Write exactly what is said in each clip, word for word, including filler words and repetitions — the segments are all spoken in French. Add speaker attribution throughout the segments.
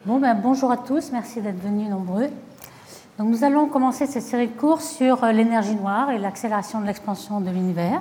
Speaker 1: Bon, ben, bonjour à tous, merci d'être venus nombreux. Donc, nous allons commencer cette série de cours sur l'énergie noire et l'accélération de l'expansion de l'univers.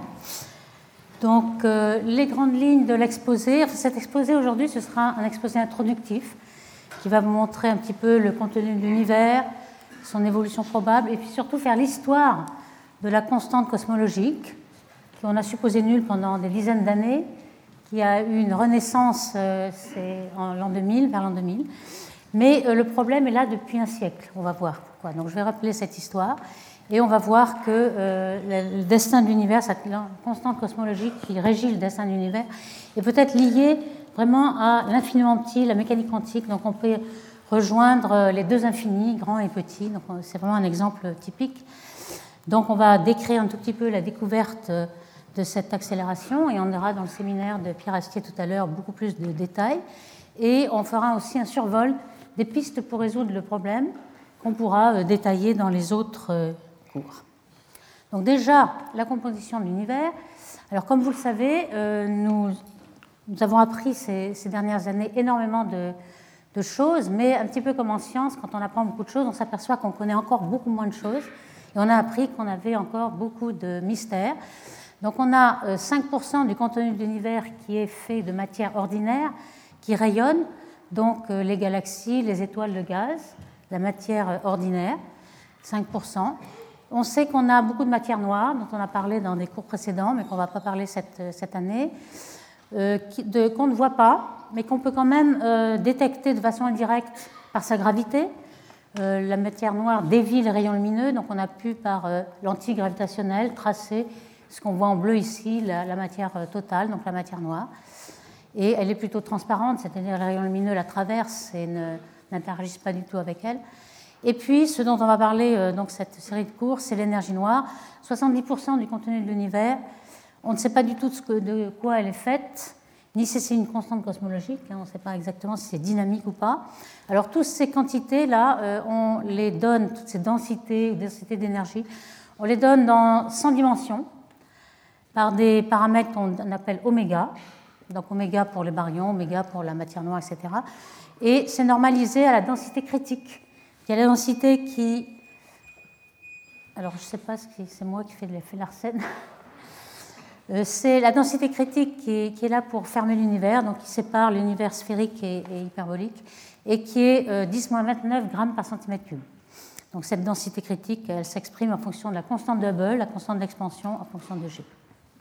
Speaker 1: Donc, euh, les grandes lignes de l'exposé, enfin, cet exposé aujourd'hui, ce sera un exposé introductif qui va vous montrer un petit peu le contenu de l'univers, son évolution probable, et puis surtout faire l'histoire de la constante cosmologique qu'on a supposée nulle pendant des dizaines d'années, qui a eu une renaissance euh, c'est en l'an deux mille, vers l'an deux mille. Mais euh, le problème est là depuis un siècle, on va voir pourquoi. Donc je vais rappeler cette histoire et on va voir que euh, le destin de l'univers, cette constante cosmologique qui régit le destin de l'univers, est peut-être lié vraiment à l'infiniment petit, la mécanique quantique. Donc on peut rejoindre les deux infinis, grand et petit. Donc c'est vraiment un exemple typique. Donc on va décrire un tout petit peu la découverte de cette accélération et on aura dans le séminaire de Pierre Astier tout à l'heure beaucoup plus de détails et on fera aussi un survol des pistes pour résoudre le problème qu'on pourra détailler dans les autres cours. Donc déjà, la composition de l'univers. Alors comme vous le savez, euh, nous, nous avons appris ces, ces dernières années énormément de, de choses, mais un petit peu comme en science, quand on apprend beaucoup de choses, on s'aperçoit qu'on connaît encore beaucoup moins de choses et on a appris qu'on avait encore beaucoup de mystères. Donc on a cinq pour cent du contenu de l'univers qui est fait de matière ordinaire, qui rayonne, donc les galaxies, les étoiles de gaz, la matière ordinaire, cinq pour cent. On sait qu'on a beaucoup de matière noire, dont on a parlé dans des cours précédents, mais qu'on ne va pas parler cette, cette année, euh, qui, de, qu'on ne voit pas, mais qu'on peut quand même euh, détecter de façon indirecte par sa gravité. Euh, la matière noire dévie les rayons lumineux, donc on a pu, par euh, lentille gravitationnelle, tracer ce qu'on voit en bleu ici, la, la matière totale, donc la matière noire. Et elle est plutôt transparente, c'est-à-dire les rayons lumineux la traversent et ne, n'interagissent pas du tout avec elle. Et puis, ce dont on va parler, euh, donc cette série de cours, c'est l'énergie noire. soixante-dix pour cent du contenu de l'univers, on ne sait pas du tout de, ce que, de quoi elle est faite, ni si c'est une constante cosmologique, hein, on ne sait pas exactement si c'est dynamique ou pas. Alors, toutes ces quantités-là, euh, on les donne, toutes ces densités, densités d'énergie, on les donne dans cent dimensions, par des paramètres qu'on appelle oméga, donc oméga pour les baryons, oméga pour la matière noire, et cetera. Et c'est normalisé à la densité critique. Il y a la densité qui... Alors, je ne sais pas si c'est moi qui fais de l'effet Larsen. C'est la densité critique qui est, qui est là pour fermer l'univers, donc qui sépare l'univers sphérique et, et hyperbolique, et qui est euh, dix moins vingt-neuf grammes par centimètre cube. Donc, cette densité critique, elle s'exprime en fonction de la constante de Hubble, la constante d'expansion en fonction de G.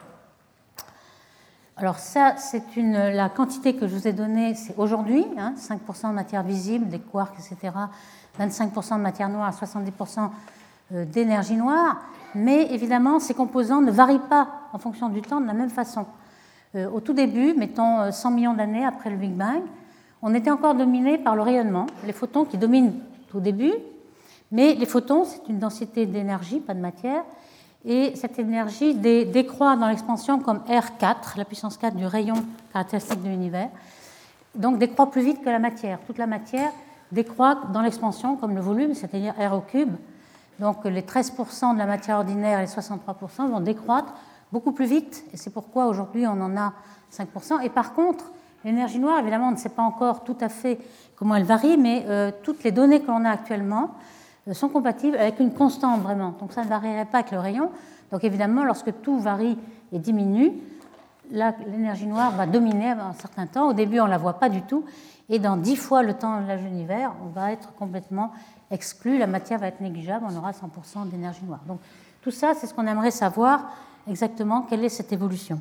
Speaker 1: Alors ça, c'est une, la quantité que je vous ai donnée, c'est aujourd'hui, hein, cinq pour cent de matière visible, des quarks, et cetera, vingt-cinq pour cent de matière noire, soixante-dix pour cent d'énergie noire, mais évidemment, ces composants ne varient pas en fonction du temps de la même façon. Euh, au tout début, mettons cent millions d'années après le Big Bang, on était encore dominé par le rayonnement, les photons qui dominent au début, mais les photons, c'est une densité d'énergie, pas de matière, et cette énergie décroît dans l'expansion comme R quatre, la puissance quatre du rayon caractéristique de l'univers, donc décroît plus vite que la matière. Toute la matière décroît dans l'expansion comme le volume, c'est-à-dire R au cube. Donc les treize pour cent de la matière ordinaire et les soixante-trois pour cent vont décroître beaucoup plus vite, et c'est pourquoi aujourd'hui on en a cinq pour cent. Et par contre, l'énergie noire, évidemment, on ne sait pas encore tout à fait comment elle varie, mais euh, toutes les données que l'on a actuellement sont compatibles avec une constante vraiment. Donc ça ne varierait pas avec le rayon. Donc évidemment, lorsque tout varie et diminue, là, l'énergie noire va dominer un certain temps. Au début, on ne la voit pas du tout. Et dans dix fois le temps de l'âge de l'univers, on va être complètement exclu. La matière va être négligeable. On aura cent pour cent d'énergie noire. Donc tout ça, c'est ce qu'on aimerait savoir exactement. Quelle est cette évolution?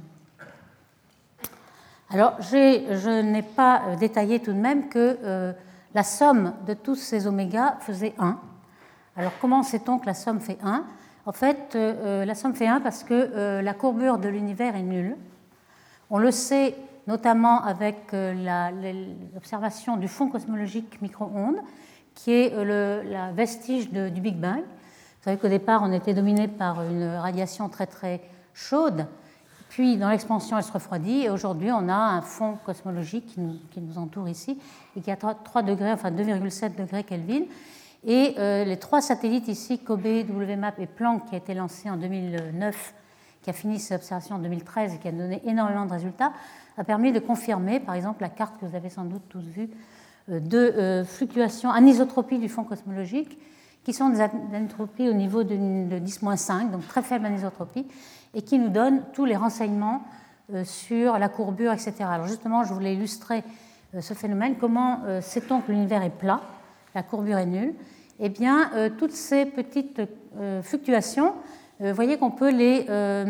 Speaker 1: Alors, je n'ai pas détaillé tout de même que euh, la somme de tous ces omégas faisait un. Alors, comment sait-on que la somme fait un? En fait, euh, la somme fait un parce que euh, la courbure de l'univers est nulle. On le sait notamment avec euh, la, l'observation du fond cosmologique micro-ondes, qui est euh, le la vestige de, du Big Bang. Vous savez qu'au départ, on était dominé par une radiation très très chaude, puis dans l'expansion, elle se refroidit, et aujourd'hui, on a un fond cosmologique qui nous, qui nous entoure ici, et qui a trois degrés, enfin deux virgule sept degrés Kelvin. Et euh, les trois satellites ici, COBE, W MAP et Planck, qui a été lancé en deux mille neuf, qui a fini ses observations en deux mille treize et qui a donné énormément de résultats, a permis de confirmer, par exemple, la carte que vous avez sans doute tous vue de fluctuations, anisotropies du fond cosmologique, qui sont des anisotropies au niveau de dix moins cinq, donc très faible anisotropie, et qui nous donnent tous les renseignements sur la courbure, et cetera. Alors justement, je voulais illustrer ce phénomène. Comment sait-on que l'univers est plat, la courbure est nulle? Eh bien, toutes ces petites fluctuations, vous voyez qu'on peut les,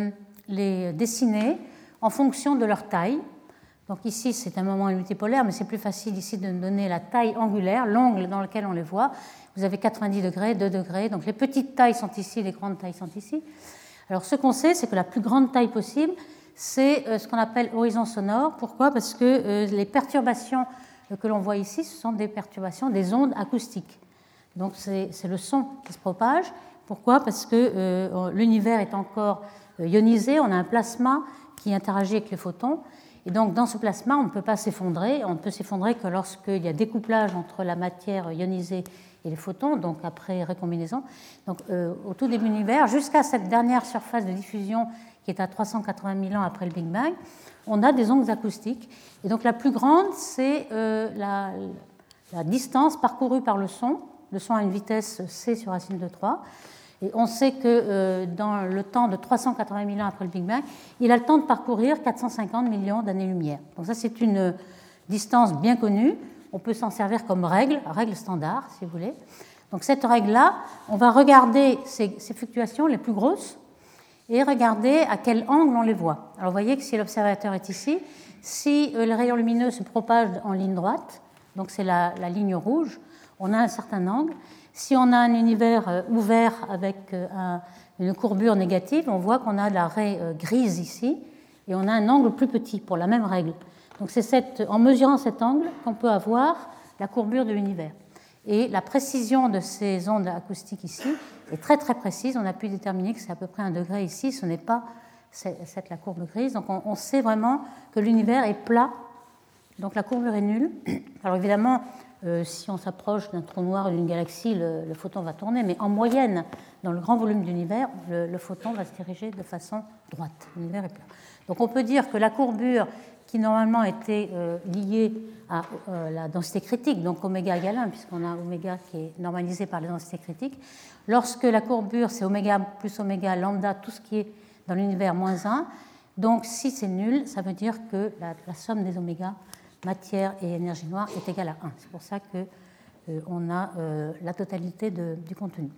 Speaker 1: les dessiner en fonction de leur taille. Donc ici, c'est un moment multipolaire, mais c'est plus facile ici de donner la taille angulaire, l'angle dans lequel on les voit. Vous avez quatre-vingt-dix degrés, deux degrés, donc les petites tailles sont ici, les grandes tailles sont ici. Alors ce qu'on sait, c'est que la plus grande taille possible, c'est ce qu'on appelle horizon sonore. Pourquoi? Parce que les perturbations que l'on voit ici, ce sont des perturbations des ondes acoustiques. Donc c'est le son qui se propage. Pourquoi? Parce que euh, l'univers est encore ionisé, on a un plasma qui interagit avec les photons. Et donc, dans ce plasma, on ne peut pas s'effondrer. On ne peut s'effondrer que lorsqu'il y a découplage entre la matière ionisée et les photons, donc après récombinaison. Donc, euh, au tout début de l'univers, jusqu'à cette dernière surface de diffusion qui est à trois cent quatre-vingt mille ans après le Big Bang, on a des ondes acoustiques. Et donc, la plus grande, c'est euh, la, la distance parcourue par le son. Le son a une vitesse c sur racine de trois. Et on sait que euh, dans le temps de trois cent quatre-vingt mille ans après le Big Bang, il a le temps de parcourir quatre cent cinquante millions d'années-lumière. Donc ça, c'est une distance bien connue. On peut s'en servir comme règle, règle standard, si vous voulez. Donc cette règle-là, on va regarder ces, ces fluctuations les plus grosses et regarder à quel angle on les voit. Alors vous voyez que si l'observateur est ici, si euh, le rayon lumineux se propage en ligne droite, donc c'est la, la ligne rouge, on a un certain angle. Si on a un univers ouvert avec un, une courbure négative, on voit qu'on a la raie grise ici et on a un angle plus petit pour la même règle. Donc c'est en mesurant cet angle qu'on peut avoir la courbure de l'univers. Et la précision de ces ondes acoustiques ici est très très précise. On a pu déterminer que c'est à peu près un degré ici, ce n'est pas cette, la courbe grise. Donc on, on sait vraiment que l'univers est plat, donc la courbure est nulle. Alors évidemment, Euh, si on s'approche d'un trou noir ou d'une galaxie, le, le photon va tourner, mais en moyenne, dans le grand volume de l'univers, le, le photon va se diriger de façon droite. L'univers est plat. Donc on peut dire que la courbure qui normalement était euh, liée à euh, la densité critique, donc oméga égale un, puisqu'on a oméga qui est normalisé par la densité critique, lorsque la courbure c'est oméga plus oméga lambda, tout ce qui est dans l'univers moins un, donc si c'est nul, ça veut dire que la, la somme des oméga matière et énergie noire est égale à un. C'est pour ça qu'on euh, a euh, la totalité de, du contenu.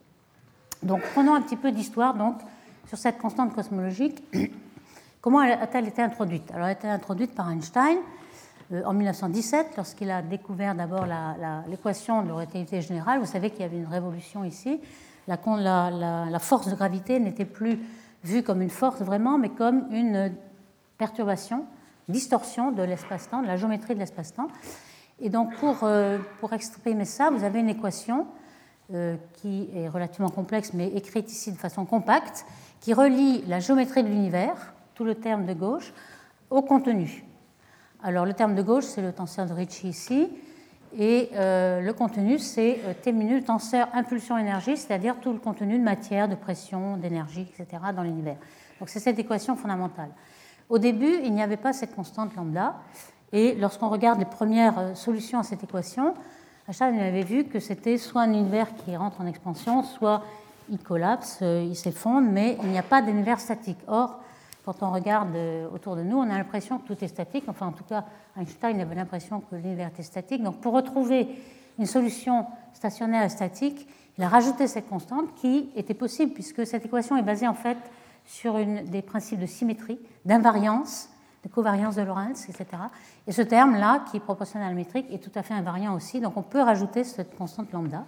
Speaker 1: Donc, prenons un petit peu d'histoire donc, sur cette constante cosmologique. Comment a-t-elle été introduite? Alors, elle a été introduite par Einstein euh, en mille neuf cent dix-sept, lorsqu'il a découvert d'abord l'équation de la relativité générale. Vous savez qu'il y avait une révolution ici. La, la, la, la force de gravité n'était plus vue comme une force vraiment, mais comme une perturbation, distorsion de l'espace-temps, de la géométrie de l'espace-temps. Et donc, pour, euh, pour exprimer ça, vous avez une équation euh, qui est relativement complexe, mais écrite ici de façon compacte, qui relie la géométrie de l'univers, tout le terme de gauche, au contenu. Alors, le terme de gauche, c'est le tenseur de Ricci ici, et euh, le contenu, c'est euh, T minus, tenseur impulsion-énergie, c'est-à-dire tout le contenu de matière, de pression, d'énergie, et cetera dans l'univers. Donc, c'est cette équation fondamentale. Au début, il n'y avait pas cette constante lambda, et lorsqu'on regarde les premières solutions à cette équation, Einstein avait vu que c'était soit un univers qui rentre en expansion, soit il collapse, il s'effondre, mais il n'y a pas d'univers statique. Or, quand on regarde autour de nous, on a l'impression que tout est statique, enfin en tout cas, Einstein avait l'impression que l'univers était statique. Donc pour retrouver une solution stationnaire et statique, il a rajouté cette constante qui était possible, puisque cette équation est basée en fait sur une, des principes de symétrie, d'invariance, de covariance de Lorentz, et cetera. Et ce terme-là, qui est proportionnel à la métrique, est tout à fait invariant aussi. Donc on peut rajouter cette constante lambda.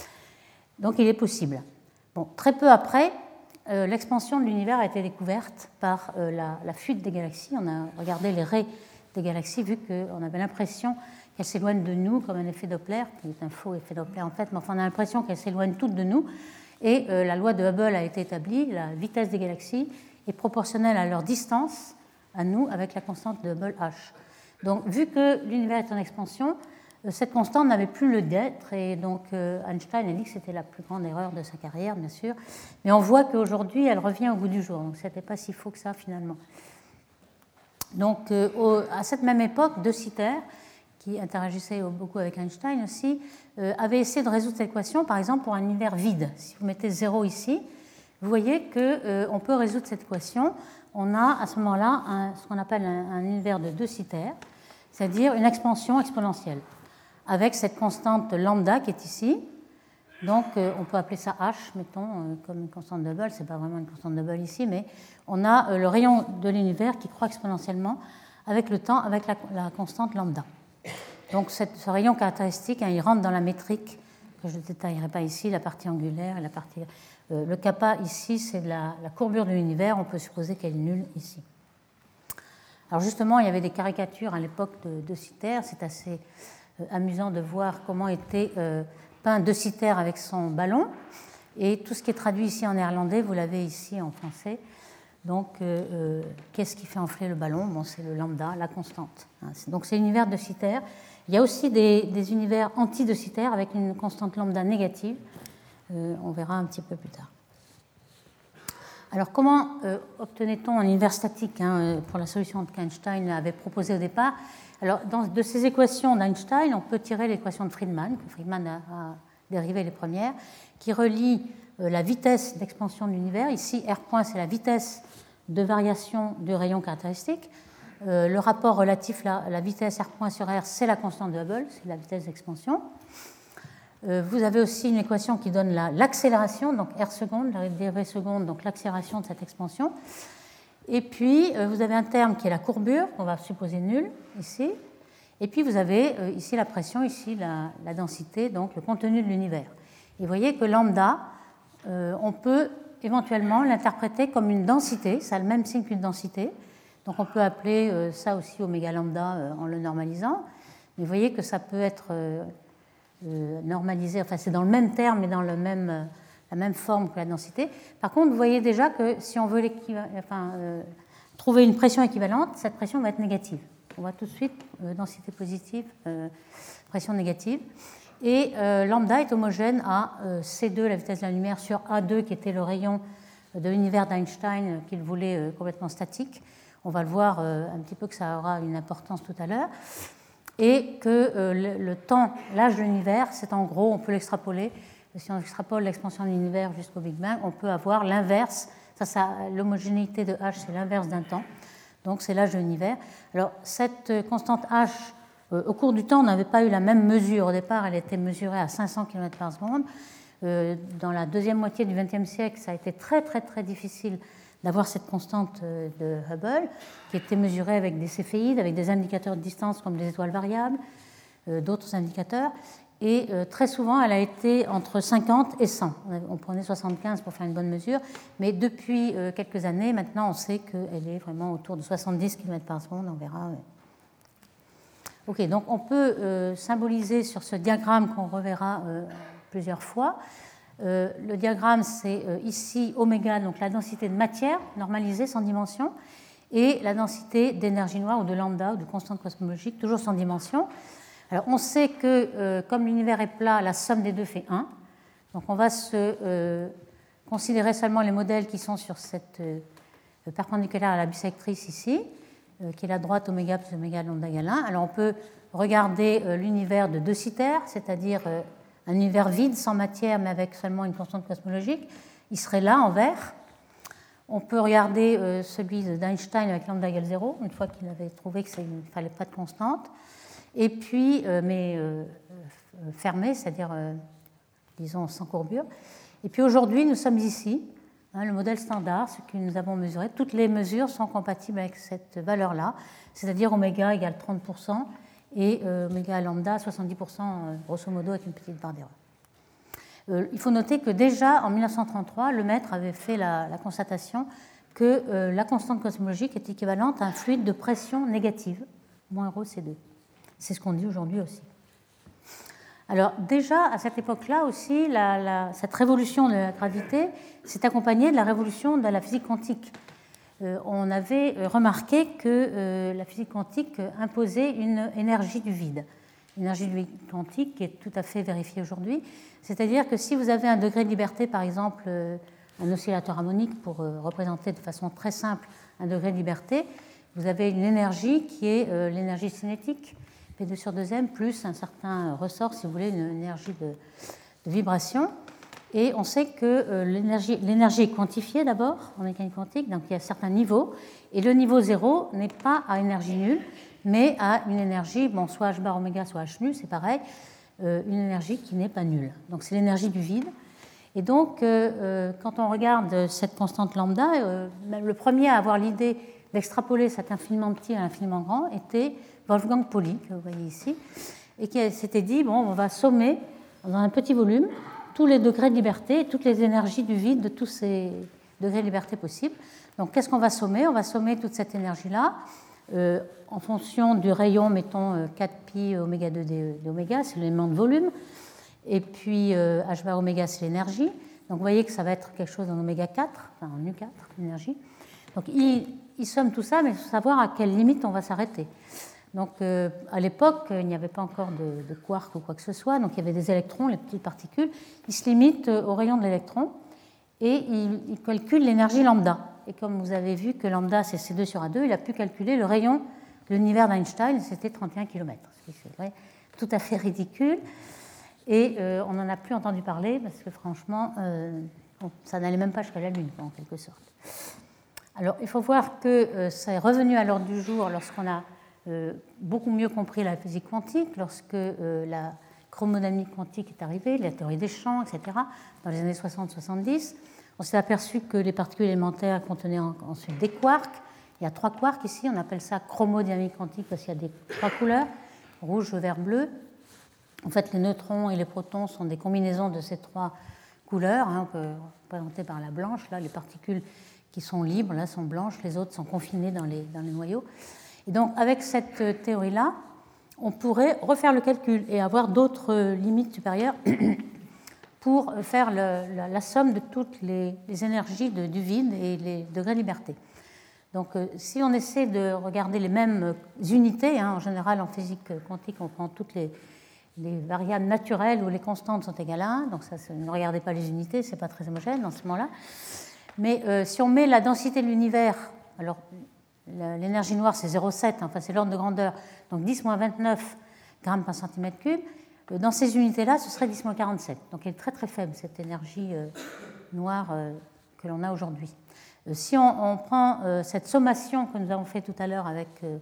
Speaker 1: Donc il est possible. Bon, très peu après, euh, l'expansion de l'univers a été découverte par euh, la, la fuite des galaxies. On a regardé les raies des galaxies, vu qu'on avait l'impression qu'elles s'éloignent de nous, comme un effet Doppler, qui est un faux effet Doppler en fait, mais enfin on a l'impression qu'elles s'éloignent toutes de nous. Et euh, la loi de Hubble a été établie, la vitesse des galaxies est proportionnelle à leur distance à nous avec la constante de Hubble H. Donc, vu que l'univers est en expansion, euh, cette constante n'avait plus le d'être, et donc euh, Einstein a dit que c'était la plus grande erreur de sa carrière, bien sûr. Mais on voit qu'aujourd'hui, elle revient au goût du jour, donc ce n'était pas si faux que ça, finalement. Donc, euh, au, à cette même époque, De Sitter, qui interagissait beaucoup avec Einstein aussi, euh, avait essayé de résoudre cette équation, par exemple, pour un univers vide. Si vous mettez zéro ici, vous voyez qu'on euh, peut résoudre cette équation. On a à ce moment-là un, ce qu'on appelle un, un univers de De Sitter, c'est-à-dire une expansion exponentielle, avec cette constante lambda qui est ici. Donc, euh, on peut appeler ça h, mettons, euh, comme une constante Hubble. Ce n'est pas vraiment une constante Hubble ici, mais on a euh, le rayon de l'univers qui croît exponentiellement avec le temps, avec la, la constante lambda. Donc, cette, ce rayon caractéristique, hein, il rentre dans la métrique, que je ne détaillerai pas ici, la partie angulaire et la partie... Euh, le kappa ici, c'est la, la courbure de l'univers. On peut supposer qu'elle est nulle ici. Alors, justement, il y avait des caricatures à l'époque de De Sitter. C'est assez euh, amusant de voir comment était... Euh, peint De Sitter avec son ballon, et tout ce qui est traduit ici en néerlandais, vous l'avez ici en français. Donc, euh, euh, qu'est-ce qui fait enfler le ballon? Bon, c'est le lambda, la constante. Donc, c'est l'univers De Sitter. Il y a aussi des, des univers anti-De Sitter avec une constante lambda négative. Euh, on verra un petit peu plus tard. Alors, comment euh, obtenait-on un univers statique hein, pour la solution qu'Einstein avait proposée au départ? Alors, dans, de ces équations d'Einstein, on peut tirer l'équation de Friedmann, que Friedmann a, a dérivé les premières, qui relie euh, la vitesse d'expansion de l'univers. Ici, R point, c'est la vitesse de variation du rayon caractéristique. Euh, le rapport relatif à la, la vitesse R point sur R, c'est la constante de Hubble, c'est la vitesse d'expansion. Euh, vous avez aussi une équation qui donne la, l'accélération, donc R seconde, la dérivée seconde, donc l'accélération de cette expansion. Et puis, vous avez un terme qui est la courbure, qu'on va supposer nulle, ici. Et puis, vous avez euh, ici la pression, ici la, la densité, donc le contenu de l'univers. Et vous voyez que lambda, euh, on peut éventuellement l'interpréter comme une densité, ça a le même signe qu'une densité. Donc, on peut appeler euh, ça aussi oméga lambda euh, en le normalisant. Mais vous voyez que ça peut être euh, euh, normalisé, enfin, c'est dans le même terme, mais dans le même... Euh, la même forme que la densité. Par contre, vous voyez déjà que si on veut enfin, euh, trouver une pression équivalente, cette pression va être négative. On voit tout de suite euh, densité positive, euh, pression négative. Et euh, lambda est homogène à euh, C deux, la vitesse de la lumière, sur A deux, qui était le rayon de l'univers d'Einstein euh, qu'il voulait euh, complètement statique. On va le voir euh, un petit peu que ça aura une importance tout à l'heure. Et que euh, le, le temps, l'âge de l'univers, c'est en gros, on peut l'extrapoler. Si on extrapole l'expansion de l'univers jusqu'au Big Bang, on peut avoir l'inverse. Ça, ça, l'homogénéité de H, c'est l'inverse d'un temps. Donc, c'est l'âge de l'univers. Alors, cette constante H, euh, au cours du temps, on n'avait pas eu la même mesure. Au départ, elle était mesurée à cinq cents kilomètres par seconde. Euh, dans la deuxième moitié du vingtième siècle, ça a été très, très, très difficile d'avoir cette constante de Hubble, qui était mesurée avec des céphéides, avec des indicateurs de distance comme les étoiles variables, euh, d'autres indicateurs. Et euh, très souvent, elle a été entre cinquante et cent. On prenait soixante-quinze pour faire une bonne mesure, mais depuis euh, quelques années, maintenant, on sait qu'elle est vraiment autour de soixante-dix kilomètres par seconde, on verra. Ok, donc on peut euh, symboliser sur ce diagramme qu'on reverra euh, plusieurs fois. Euh, le diagramme, c'est euh, ici oméga, donc la densité de matière normalisée sans dimension, et la densité d'énergie noire ou de lambda ou de constante cosmologique, toujours sans dimension. Alors, on sait que, euh, comme l'univers est plat, la somme des deux fait un. Donc, on va se euh, considérer seulement les modèles qui sont sur cette euh, perpendiculaire à la bisectrice ici, euh, qui est la droite oméga plus oméga lambda égale un. Alors, on peut regarder euh, l'univers de De Sitter, c'est-à-dire euh, un univers vide, sans matière, mais avec seulement une constante cosmologique. Il serait là, en vert. On peut regarder euh, celui d'Einstein avec lambda égale zéro, une fois qu'il avait trouvé qu'il ne fallait pas de constante. Et puis, euh, mais euh, fermé, c'est-à-dire, euh, disons, sans courbure. Et puis aujourd'hui, nous sommes ici, hein, le modèle standard, ce que nous avons mesuré. Toutes les mesures sont compatibles avec cette valeur-là, c'est-à-dire oméga égale trente pour cent et euh, oméga lambda soixante-dix pour cent, euh, grosso modo, avec une petite barre d'erreur. Euh, il faut noter que déjà, en mille neuf cent trente-trois, Lemaître avait fait la, la constatation que euh, la constante cosmologique est équivalente à un fluide de pression négative, moins rho C deux. C'est ce qu'on dit aujourd'hui aussi. Alors déjà, à cette époque-là aussi, la, la, cette révolution de la gravité s'est accompagnée de la révolution de la physique quantique. Euh, on avait remarqué que euh, la physique quantique imposait une énergie du vide, une énergie du vide quantique qui est tout à fait vérifiée aujourd'hui. C'est-à-dire que si vous avez un degré de liberté, par exemple euh, un oscillateur harmonique, pour euh, représenter de façon très simple un degré de liberté, vous avez une énergie qui est euh, l'énergie cinétique. P deux sur deux M, plus un certain ressort, si vous voulez, une énergie de, de vibration. Et on sait que euh, l'énergie, l'énergie est quantifiée d'abord en mécanique quantique, donc il y a certains niveaux. Et le niveau zéro n'est pas à énergie nulle, mais à une énergie, bon, soit H bar oméga, soit H nu, c'est pareil, euh, une énergie qui n'est pas nulle. Donc c'est l'énergie du vide. Et donc, euh, euh, quand on regarde cette constante lambda, euh, le premier à avoir l'idée d'extrapoler cet infiniment petit à l'infiniment grand était Wolfgang Pauli, que vous voyez ici, et qui s'était dit, bon, on va sommer dans un petit volume tous les degrés de liberté et toutes les énergies du vide de tous ces degrés de liberté possibles. Donc, qu'est-ce qu'on va sommer? On va sommer toute cette énergie-là euh, en fonction du rayon, mettons quatre pi oméga deux d'oméga, c'est l'élément de volume. Et puis euh, H bar oméga, c'est l'énergie. Donc vous voyez que ça va être quelque chose en oméga quatre, enfin en U quatre, l'énergie. Donc il, il somme tout ça, mais il faut savoir à quelle limite on va s'arrêter. Donc euh, à l'époque, il n'y avait pas encore de, de quark ou quoi que ce soit, donc il y avait des électrons, les petites particules. Il se limite au rayon de l'électron et il, il calcule l'énergie lambda. Et comme vous avez vu que lambda c'est C deux sur A deux, il a pu calculer le rayon de l'univers d'Einstein, c'était trente et un kilomètres, ce qui est tout à fait ridicule. Et euh, on n'en a plus entendu parler parce que franchement, euh, ça n'allait même pas jusqu'à la Lune, en quelque sorte. Alors, il faut voir que euh, ça est revenu à l'ordre du jour lorsqu'on a euh, beaucoup mieux compris la physique quantique, lorsque euh, la chromodynamique quantique est arrivée, la théorie des champs, et cetera, dans les années soixante soixante-dix. On s'est aperçu que les particules élémentaires contenaient en, ensuite des quarks. Il y a trois quarks ici, on appelle ça chromodynamique quantique parce qu'il y a des trois couleurs, rouge, vert, bleu. En fait, les neutrons et les protons sont des combinaisons de ces trois couleurs, hein, représentées par la blanche. Là, les particules qui sont libres là, sont blanches, les autres sont confinées dans les, dans les noyaux. Et donc, avec cette théorie-là, on pourrait refaire le calcul et avoir d'autres limites supérieures pour faire le, la, la somme de toutes les, les énergies de, du vide et les degrés de liberté. Donc, si on essaie de regarder les mêmes unités, hein, en général en physique quantique, on prend toutes les les variables naturelles où les constantes sont égales à un, donc ça, ne regardez pas les unités, ce n'est pas très homogène dans ce moment-là. Mais euh, si on met la densité de l'univers, alors l'énergie noire c'est zéro virgule sept, enfin c'est l'ordre de grandeur, donc dix moins vingt-neuf grammes par centimètre cube, euh, dans ces unités-là ce serait dix moins quarante-sept. Donc elle est très très faible cette énergie euh, noire euh, que l'on a aujourd'hui. Euh, si on, on prend euh, cette sommation que nous avons fait tout à l'heure avec... Euh,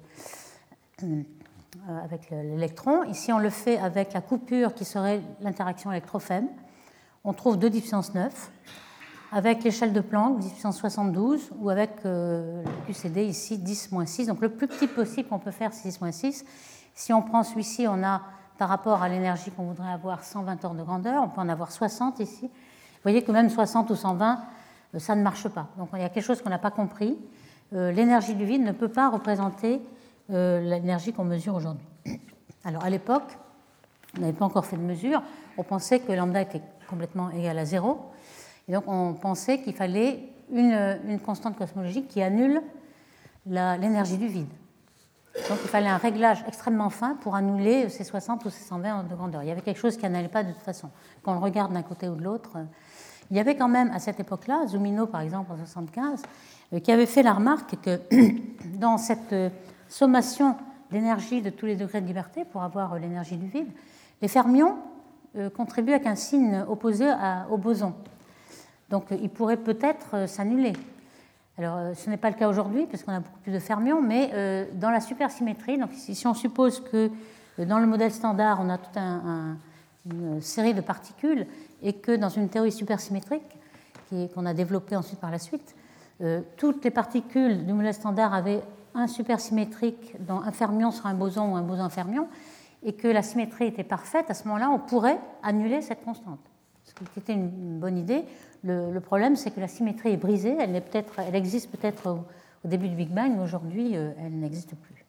Speaker 1: avec l'électron. Ici, on le fait avec la coupure qui serait l'interaction électro-faible. On trouve deux dix puissance neuf. Avec l'échelle de Planck, dix puissance soixante-douze, ou avec euh, le Q C D ici, dix moins six. Donc le plus petit possible qu'on peut faire, c'est dix moins six. Si on prend celui-ci, on a, par rapport à l'énergie qu'on voudrait avoir, cent vingt ordres de grandeur. On peut en avoir soixante ici. Vous voyez que même soixante ou cent vingt, euh, ça ne marche pas. Donc il y a quelque chose qu'on n'a pas compris. Euh, l'énergie du vide ne peut pas représenter Euh, l'énergie qu'on mesure aujourd'hui. Alors à l'époque, on n'avait pas encore fait de mesure, on pensait que lambda était complètement égal à zéro, et donc on pensait qu'il fallait une, une constante cosmologique qui annule la, l'énergie du vide. Donc il fallait un réglage extrêmement fin pour annuler ces soixante ou ces cent vingt de grandeur. Il y avait quelque chose qui n'allait pas de toute façon. Quand on le regarde d'un côté ou de l'autre, il y avait quand même à cette époque-là, Zumino par exemple en soixante-quinze, qui avait fait la remarque que dans cette sommation d'énergie de tous les degrés de liberté pour avoir l'énergie du vide, les fermions euh, contribuent avec un signe opposé à, au boson. Donc euh, ils pourraient peut-être euh, s'annuler. Alors euh, ce n'est pas le cas aujourd'hui parce qu'on a beaucoup plus de fermions, mais euh, dans la supersymétrie, donc si, si on suppose que euh, dans le modèle standard on a toute un, un, une série de particules et que dans une théorie supersymétrique qui, qu'on a développée ensuite par la suite, euh, toutes les particules du modèle standard avaient un supersymétrique dont un fermion sera un boson ou un boson un fermion, et que la symétrie était parfaite, à ce moment-là, on pourrait annuler cette constante. Ce qui était une bonne idée. Le, le problème, c'est que la symétrie est brisée. Elle, est peut-être, elle existe peut-être au, au début du Big Bang, mais aujourd'hui, euh, elle n'existe plus.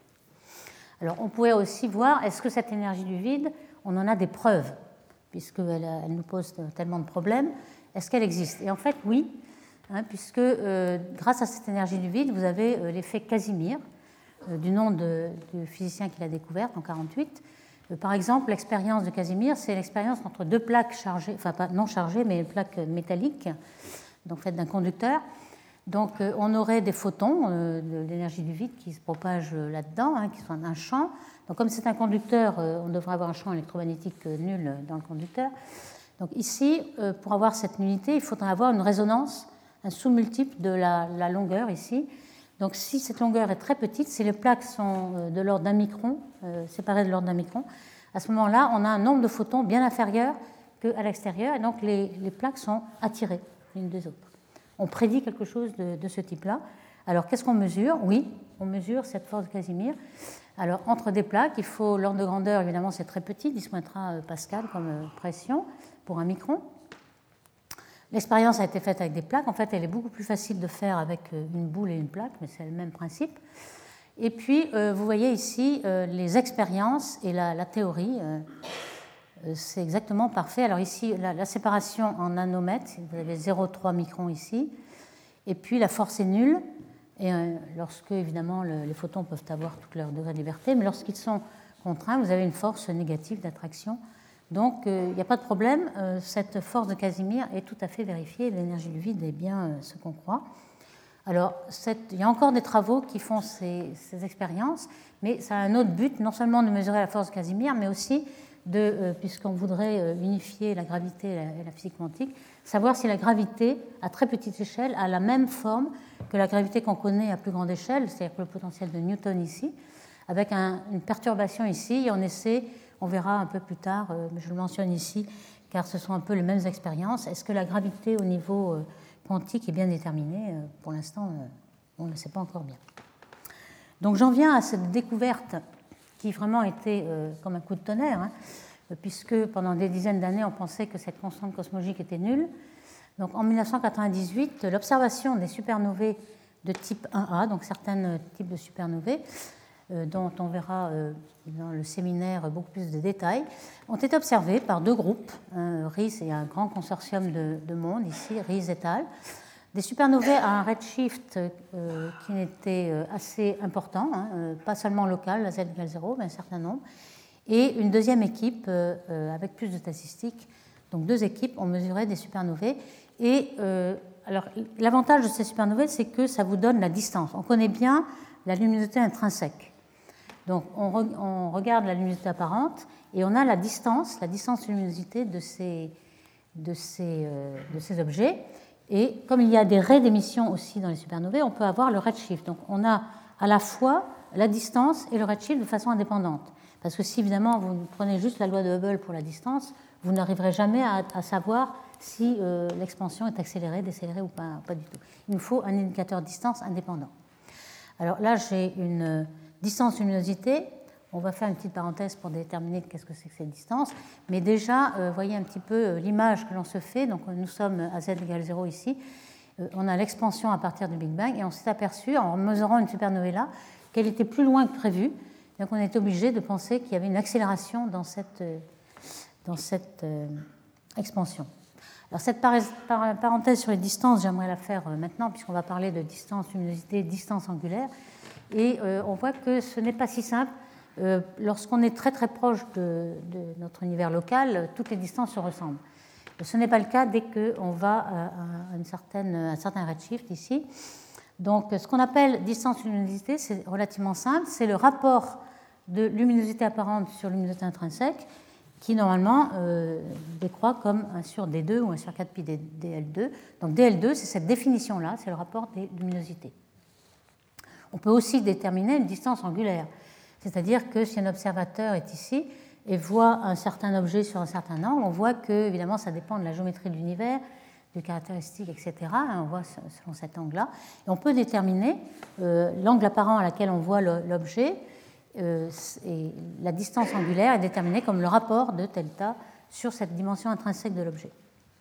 Speaker 1: Alors, on pourrait aussi voir, est-ce que cette énergie du vide, on en a des preuves, puisqu'elle elle nous pose tellement de problèmes. Est-ce qu'elle existe? Et en fait, oui. Hein, puisque euh, grâce à cette énergie du vide, vous avez euh, l'effet Casimir, euh, du nom de, du physicien qui l'a découverte en mille neuf cent quarante-huit. Euh, par exemple, l'expérience de Casimir, c'est l'expérience entre deux plaques chargées, enfin pas non chargées, mais plaques métalliques, donc faites d'un conducteur. Donc euh, on aurait des photons euh, de l'énergie du vide qui se propagent euh, là-dedans, hein, qui sont un champ. Donc comme c'est un conducteur, euh, on devrait avoir un champ électromagnétique euh, nul dans le conducteur. Donc ici, euh, pour avoir cette nullité, il faudrait avoir une résonance, un sous-multiple de la, la longueur ici. Donc si cette longueur est très petite, si les plaques sont euh, de l'ordre d'un micron, euh, séparées de l'ordre d'un micron, à ce moment-là, on a un nombre de photons bien inférieur qu'à l'extérieur, et donc les, les plaques sont attirées l'une des autres. On prédit quelque chose de, de ce type-là. Alors, qu'est-ce qu'on mesure? Oui, on mesure cette force de Casimir. Alors, entre des plaques, il faut, l'ordre de grandeur, évidemment, c'est très petit, dix moins un pascal comme pression pour un micron. L'expérience a été faite avec des plaques. En fait, elle est beaucoup plus facile de faire avec une boule et une plaque, mais c'est le même principe. Et puis, euh, vous voyez ici euh, les expériences et la, la théorie. Euh, C'est exactement parfait. Alors ici, la, la séparation en nanomètres, vous avez zéro virgule trois microns ici, et puis la force est nulle, et euh, lorsque, évidemment, le, les photons peuvent avoir tout leur degré de liberté, mais lorsqu'ils sont contraints, vous avez une force négative d'attraction. Donc, euh, il n'y a pas de problème, euh, cette force de Casimir est tout à fait vérifiée, l'énergie du vide est bien euh, ce qu'on croit. Alors, cette, il y a encore des travaux qui font ces, ces expériences, mais ça a un autre but, non seulement de mesurer la force de Casimir, mais aussi de, euh, puisqu'on voudrait euh, unifier la gravité et la, et la physique quantique, savoir si la gravité à très petite échelle a la même forme que la gravité qu'on connaît à plus grande échelle, c'est-à-dire que le potentiel de Newton ici, avec un, une perturbation ici, et on essaie, on verra un peu plus tard, euh, mais je le mentionne ici, car ce sont un peu les mêmes expériences. Est-ce que la gravité au niveau euh, quantique est bien déterminée? euh, Pour l'instant, euh, on ne le sait pas encore bien. Donc j'en viens à cette découverte qui vraiment était euh, comme un coup de tonnerre, hein, puisque pendant des dizaines d'années, on pensait que cette constante cosmologique était nulle. Donc en mille neuf cent quatre-vingt-dix-huit, l'observation des supernovae de type un A, donc certains types de supernovae, euh, dont on verra euh, dans le séminaire beaucoup plus de détails, ont été observées par deux groupes, hein, Riess et un grand consortium de, de monde, ici, Riess et al., des supernovae à un redshift euh, qui était euh, assez important, hein, euh, pas seulement local, la Z égale zéro, mais un certain nombre, et une deuxième équipe euh, euh, avec plus de statistiques. Donc deux équipes ont mesuré des supernovae. Et euh, alors, l'avantage de ces supernovae, c'est que ça vous donne la distance. On connaît bien la luminosité intrinsèque. Donc on, re, on regarde la luminosité apparente et on a la distance, la distance de luminosité de ces, de ces, euh, de ces objets. Et comme il y a des raies d'émission aussi dans les supernovae, on peut avoir le redshift. Donc on a à la fois la distance et le redshift de façon indépendante. Parce que si évidemment vous prenez juste la loi de Hubble pour la distance, vous n'arriverez jamais à, à savoir si euh, l'expansion est accélérée, décélérée ou pas, pas du tout. Il nous faut un indicateur de distance indépendant. Alors là, j'ai une distance luminosité. On va faire une petite parenthèse pour déterminer qu'est-ce que c'est que cette distance. Mais déjà, euh, voyez un petit peu euh, l'image que l'on se fait. Donc nous sommes à z égale zéro ici. Euh, on a l'expansion à partir du Big Bang et on s'est aperçu, en mesurant une supernovae là, qu'elle était plus loin que prévu. Donc on est obligé de penser qu'il y avait une accélération dans cette, euh, dans cette euh, expansion. Alors cette par- par- parenthèse sur les distances, j'aimerais la faire euh, maintenant, puisqu'on va parler de distance luminosité, distance angulaire. Et euh, on voit que ce n'est pas si simple. Euh, lorsqu'on est très très proche de, de notre univers local, toutes les distances se ressemblent. Ce n'est pas le cas dès qu'on va à, à une certaine, un certain redshift ici. Donc ce qu'on appelle distance luminosité, c'est relativement simple, c'est le rapport de luminosité apparente sur luminosité intrinsèque qui normalement euh, décroît comme un sur D deux ou un sur quatre pi D L deux. Donc D L deux, c'est cette définition-là, c'est le rapport des luminosités. On peut aussi déterminer une distance angulaire. C'est-à-dire que si un observateur est ici et voit un certain objet sur un certain angle, on voit que, évidemment, ça dépend de la géométrie de l'univers, des caractéristiques, et cetera. On voit selon cet angle-là. Et on peut déterminer euh, l'angle apparent à laquelle on voit l'objet. Euh, et la distance angulaire est déterminée comme le rapport de delta sur cette dimension intrinsèque de l'objet.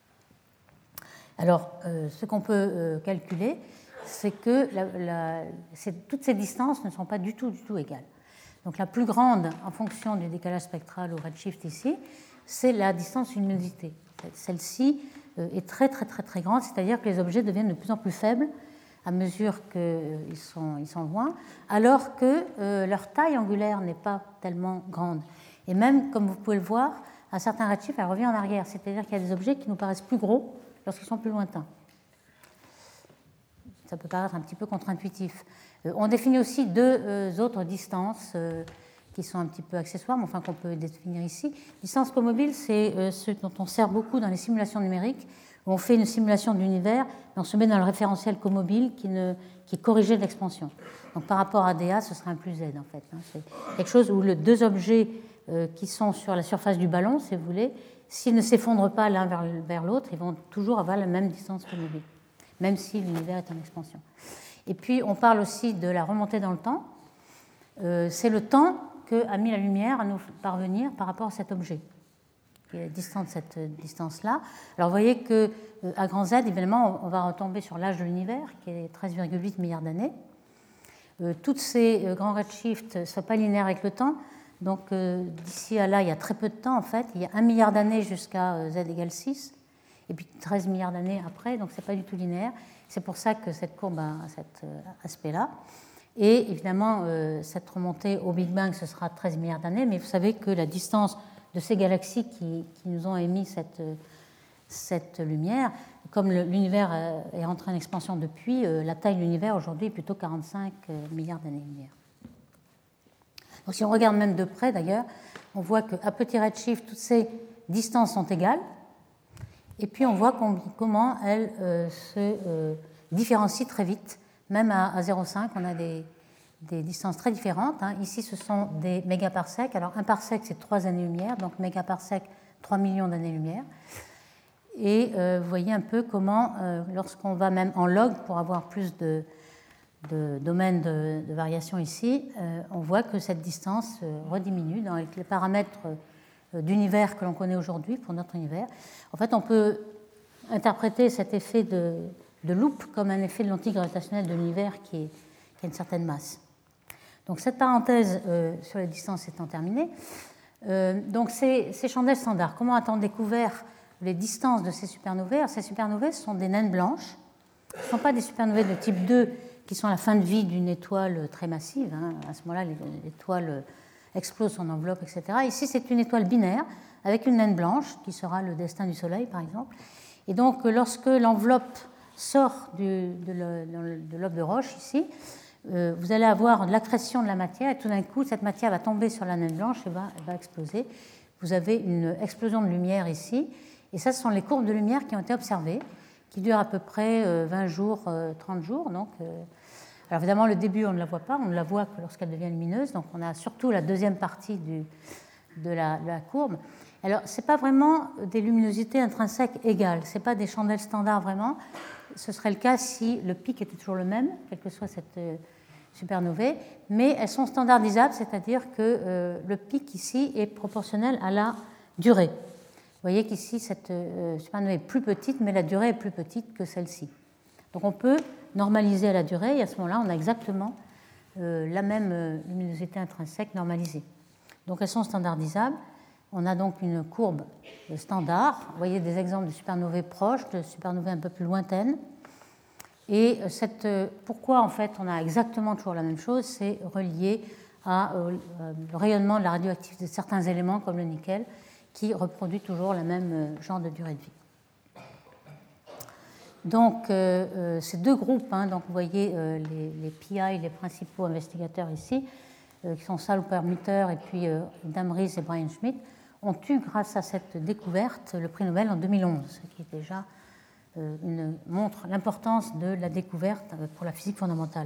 Speaker 1: Alors, euh, ce qu'on peut euh, calculer, c'est que la, la, toutes ces distances ne sont pas du tout, du tout égales. Donc la plus grande, en fonction du décalage spectral au redshift ici, c'est la distance luminosité. Celle-ci est très très très très grande, c'est-à-dire que les objets deviennent de plus en plus faibles à mesure qu'ils sont, ils sont loin, alors que euh, leur taille angulaire n'est pas tellement grande. Et même, comme vous pouvez le voir, à certains redshifts, elle revient en arrière, c'est-à-dire qu'il y a des objets qui nous paraissent plus gros lorsqu'ils sont plus lointains. ça peut paraître un petit peu contre-intuitif. Euh, on définit aussi deux euh, autres distances euh, qui sont un petit peu accessoires, mais enfin qu'on peut définir ici. Distance comobile, c'est euh, ce dont on sert beaucoup dans les simulations numériques, où on fait une simulation de l'univers, et on se met dans le référentiel comobile qui, ne, qui est corrigé de l'expansion. Donc par rapport à D A, ce sera un plus Z en fait. Hein. C'est quelque chose où les deux objets euh, qui sont sur la surface du ballon, si vous voulez, s'ils ne s'effondrent pas l'un vers, vers l'autre, ils vont toujours avoir la même distance comobile, même si l'univers est en expansion. Et puis on parle aussi de la remontée dans le temps. Euh, c'est le temps qu'a mis la lumière à nous parvenir par rapport à cet objet, qui est distant de cette distance-là. Alors vous voyez qu'à euh, grand Z, évidemment, on va retomber sur l'âge de l'univers, qui est treize virgule huit milliards d'années. Euh, toutes ces euh, grands redshifts ne sont pas linéaires avec le temps, donc euh, d'ici à là, il y a très peu de temps en fait. Il y a un milliard d'années jusqu'à euh, Z égale six, et puis treize milliards d'années après, donc ce n'est pas du tout linéaire. C'est pour ça que cette courbe a cet euh, aspect-là. Et évidemment, euh, cette remontée au Big Bang, ce sera treize milliards d'années, mais vous savez que la distance de ces galaxies qui, qui nous ont émis cette, cette lumière, comme le, l'univers est entré en expansion depuis, euh, la taille de l'univers aujourd'hui est plutôt quarante-cinq milliards d'années-lumière. Donc si on regarde même de près d'ailleurs, on voit qu'à petit redshift, toutes ces distances sont égales, et puis on voit comment elles euh, se euh, différencient très vite. Même à zéro virgule cinq, on a des, des distances très différentes. Hein. Ici, ce sont des mégaparsecs. Alors, un parsec, c'est trois années-lumière, donc mégaparsec, trois millions d'années-lumière. Et euh, vous voyez un peu comment, euh, lorsqu'on va même en log pour avoir plus de, de domaines de, de variation ici, euh, on voit que cette distance euh, rediminue dans les paramètres euh, d'univers que l'on connaît aujourd'hui pour notre univers. En fait, on peut interpréter cet effet de de loupe comme un effet de lentille gravitationnelle de l'univers qui, est, qui a une certaine masse. Donc cette parenthèse euh, sur les distances étant terminée, euh, donc ces, ces chandelles standards, comment a-t-on découvert les distances de ces supernovae? Ces supernovae sont des naines blanches, ce ne sont pas des supernovae de type deux qui sont à la fin de vie d'une étoile très massive. Hein. À ce moment-là, l'étoile explose son enveloppe, et cetera. Ici, c'est une étoile binaire avec une naine blanche qui sera le destin du Soleil, par exemple. Et donc, lorsque l'enveloppe sort du, de, le, de l'aube de roche ici, euh, vous allez avoir de l'accrétion de la matière et tout d'un coup cette matière va tomber sur la naine blanche et va, elle va exploser. Vous avez une explosion de lumière ici et ça ce sont les courbes de lumière qui ont été observées, qui durent à peu près euh, vingt jours, euh, trente jours. Donc, euh... Alors évidemment le début on ne la voit pas, on ne la voit que lorsqu'elle devient lumineuse, donc on a surtout la deuxième partie du, de, la, de la courbe. Alors ce n'est pas vraiment des luminosités intrinsèques égales, ce n'est pas des chandelles standards vraiment. Ce serait le cas si le pic était toujours le même, quelle que soit cette euh, supernovae, mais elles sont standardisables, c'est-à-dire que euh, le pic ici est proportionnel à la durée. Vous voyez qu'ici, cette euh, supernovae est plus petite, mais la durée est plus petite que celle-ci. Donc on peut normaliser à la durée, et à ce moment-là, on a exactement euh, la même euh, luminosité intrinsèque normalisée. Donc elles sont standardisables. On a donc une courbe standard. Vous voyez des exemples de supernovae proches, de supernovae un peu plus lointaines. Et cette, pourquoi en fait on a exactement toujours la même chose, c'est relié à euh, le rayonnement de la radioactivité de certains éléments comme le nickel, qui reproduit toujours le même genre de durée de vie. Donc euh, euh, ces deux groupes, hein, donc vous voyez euh, les, les P I, les principaux investigateurs ici, euh, qui sont Sal Perlmutter et puis euh, Damries et Brian Schmidt, ont eu, grâce à cette découverte, le prix Nobel en deux mille onze, ce qui est déjà euh, une, montre l'importance de la découverte pour la physique fondamentale.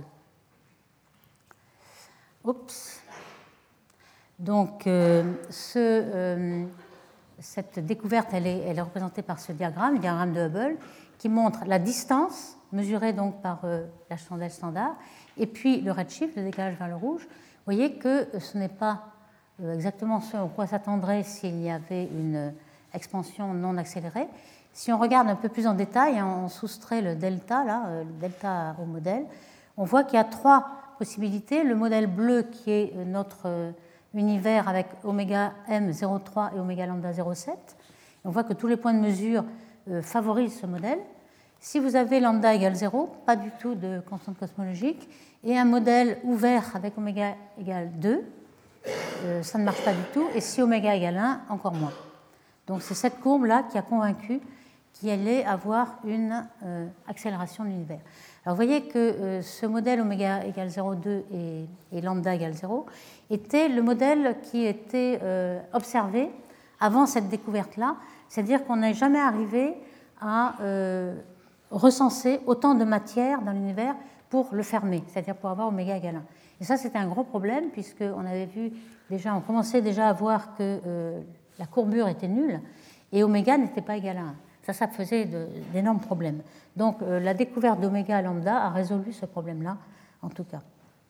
Speaker 1: Oups. Donc, euh, ce, euh, cette découverte, elle est, elle est représentée par ce diagramme, le diagramme de Hubble, qui montre la distance mesurée donc par euh, la chandelle standard, et puis le redshift, le décalage vers le rouge. Vous voyez que ce n'est pas exactement ce à quoi s'attendrait s'il y avait une expansion non accélérée. Si on regarde un peu plus en détail, on soustrait le delta, là, le delta au modèle, on voit qu'il y a trois possibilités. Le modèle bleu qui est notre univers avec oméga M zéro virgule trois et oméga lambda zéro virgule sept. On voit que tous les points de mesure favorisent ce modèle. Si vous avez lambda égale zéro, pas du tout de constante cosmologique, et un modèle ouvert avec oméga égale deux, Euh, ça ne marche pas du tout, et si oméga égale un, encore moins. Donc c'est cette courbe-là qui a convaincu qui allait avoir une euh, accélération de l'univers. Alors vous voyez que euh, ce modèle oméga égale zéro virgule deux et, et lambda égale zéro était le modèle qui était euh, observé avant cette découverte-là, c'est-à-dire qu'on n'est jamais arrivé à euh, recenser autant de matière dans l'univers pour le fermer, c'est-à-dire pour avoir oméga égale un. Et ça, c'était un gros problème, puisqu'on avait vu déjà, on commençait déjà à voir que euh, la courbure était nulle et oméga n'était pas égal à un. Ça, ça faisait de, d'énormes problèmes. Donc, euh, la découverte d'oméga lambda a résolu ce problème-là, en tout cas.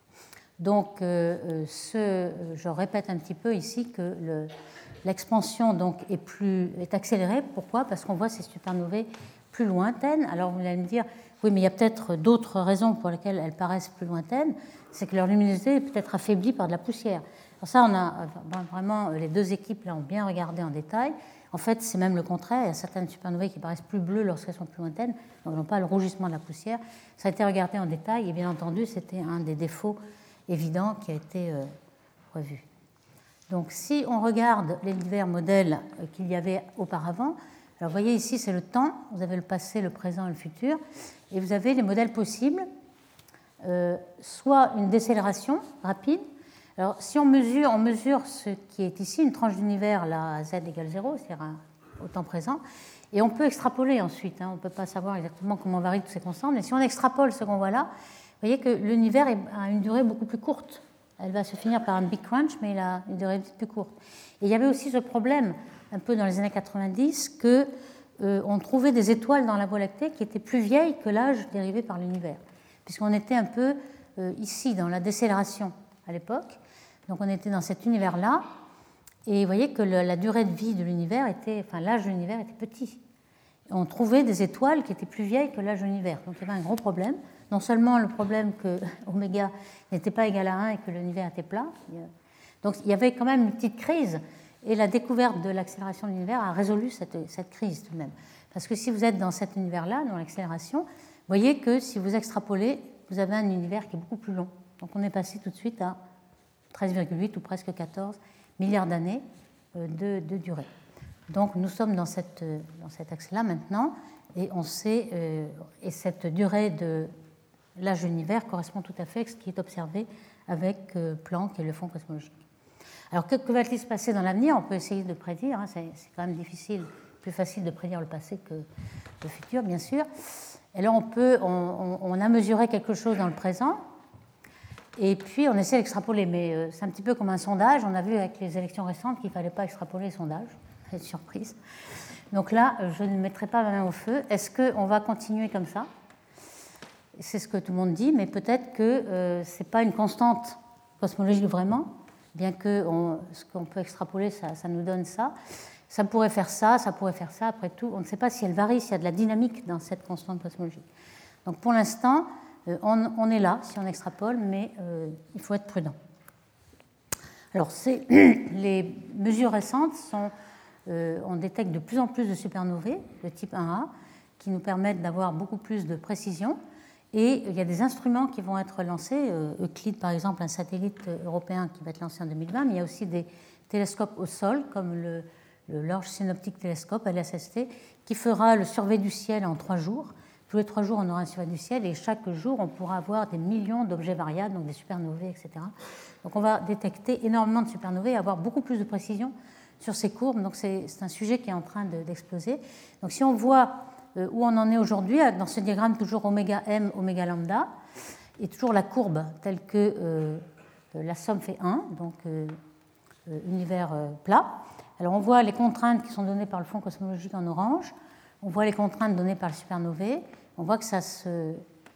Speaker 1: Donc, euh, ce, je répète un petit peu ici que le, l'expansion donc, est, plus, est accélérée. Pourquoi ? Parce qu'on voit ces supernovae plus lointaines. Alors, vous allez me dire, oui, mais il y a peut-être d'autres raisons pour lesquelles elles paraissent plus lointaines. C'est que leur luminosité est peut-être affaiblie par de la poussière. Alors ça, on a vraiment, les deux équipes là ont bien regardé en détail. En fait, c'est même le contraire. Il y a certaines supernovae qui paraissent plus bleues lorsqu'elles sont plus lointaines, donc elles n'ont pas le rougissement de la poussière. Ça a été regardé en détail et bien entendu, c'était un des défauts évidents qui a été euh, revu. Donc, si on regarde les divers modèles qu'il y avait auparavant, alors vous voyez ici, c'est le temps. Vous avez le passé, le présent et le futur, et vous avez les modèles possibles. Euh, soit une décélération rapide. Alors, si on mesure, on mesure ce qui est ici, une tranche d'univers, là, z égale zéro, c'est-à-dire au temps présent, et on peut extrapoler ensuite. Hein, on ne peut pas savoir exactement comment varient toutes ces constantes, mais si on extrapole ce qu'on voit là, vous voyez que l'univers a une durée beaucoup plus courte. Elle va se finir par un big crunch, mais il a une durée plus courte. Et il y avait aussi ce problème, un peu dans les années quatre-vingt-dix, qu'on euh, trouvait des étoiles dans la Voie lactée qui étaient plus vieilles que l'âge dérivé par l'univers, puisqu'on était un peu euh, ici, dans la décélération à l'époque. Donc on était dans cet univers-là, et vous voyez que le, la durée de vie de l'univers était, enfin l'âge de l'univers était petit. Et on trouvait des étoiles qui étaient plus vieilles que l'âge de l'univers. Donc il y avait un gros problème. Non seulement le problème que oméga n'était pas égal à un et que l'univers était plat, donc il y avait quand même une petite crise, et la découverte de l'accélération de l'univers a résolu cette, cette crise tout de même. Parce que si vous êtes dans cet univers-là, dans l'accélération, vous voyez que si vous extrapolez, vous avez un univers qui est beaucoup plus long. Donc on est passé tout de suite à treize virgule huit ou presque quatorze milliards d'années de, de durée. Donc nous sommes dans, cette, dans cet axe-là maintenant, et on sait, euh, et cette durée de l'âge de l'univers correspond tout à fait à ce qui est observé avec euh, Planck et le fond cosmologique. Alors que, que va-t-il se passer dans l'avenir ? On peut essayer de prédire, hein, c'est, c'est quand même difficile, plus facile de prédire le passé que le futur, bien sûr. Et là, on, peut, on, on a mesuré quelque chose dans le présent, et puis on essaie d'extrapoler. Mais euh, c'est un petit peu comme un sondage. On a vu avec les élections récentes qu'il ne fallait pas extrapoler les sondages. C'est une surprise. Donc là, je ne mettrai pas ma main au feu. Est-ce qu'on va continuer comme ça ? C'est ce que tout le monde dit, mais peut-être que euh, ce n'est pas une constante cosmologique vraiment, bien que on, ce qu'on peut extrapoler, ça, ça nous donne ça. Ça pourrait faire ça, ça pourrait faire ça, après tout. On ne sait pas si elle varie, s'il y a de la dynamique dans cette constante cosmologique. Donc pour l'instant, euh, on, on est là, si on extrapole, mais euh, il faut être prudent. Alors, c'est, les mesures récentes sont... Euh, on détecte de plus en plus de supernovae de type un A qui nous permettent d'avoir beaucoup plus de précision. Et il y a des instruments qui vont être lancés. Euh, Euclide, par exemple, un satellite européen qui va être lancé en deux mille vingt, mais il y a aussi des télescopes au sol, comme le, le Large Synoptic Telescope, L S S T, qui fera le survey du ciel en trois jours. Tous les trois jours, on aura un survey du ciel, et chaque jour, on pourra avoir des millions d'objets variables, donc des supernovae, et cetera. Donc on va détecter énormément de supernovae et avoir beaucoup plus de précision sur ces courbes. Donc c'est, c'est un sujet qui est en train de, d'exploser. Donc si on voit euh, où on en est aujourd'hui, dans ce diagramme toujours oméga m, oméga lambda, et toujours la courbe telle que euh, la somme fait un, donc euh, euh, univers euh, plat. Alors on voit les contraintes qui sont données par le fond cosmologique en orange, on voit les contraintes données par le supernovae, on voit que ça se euh,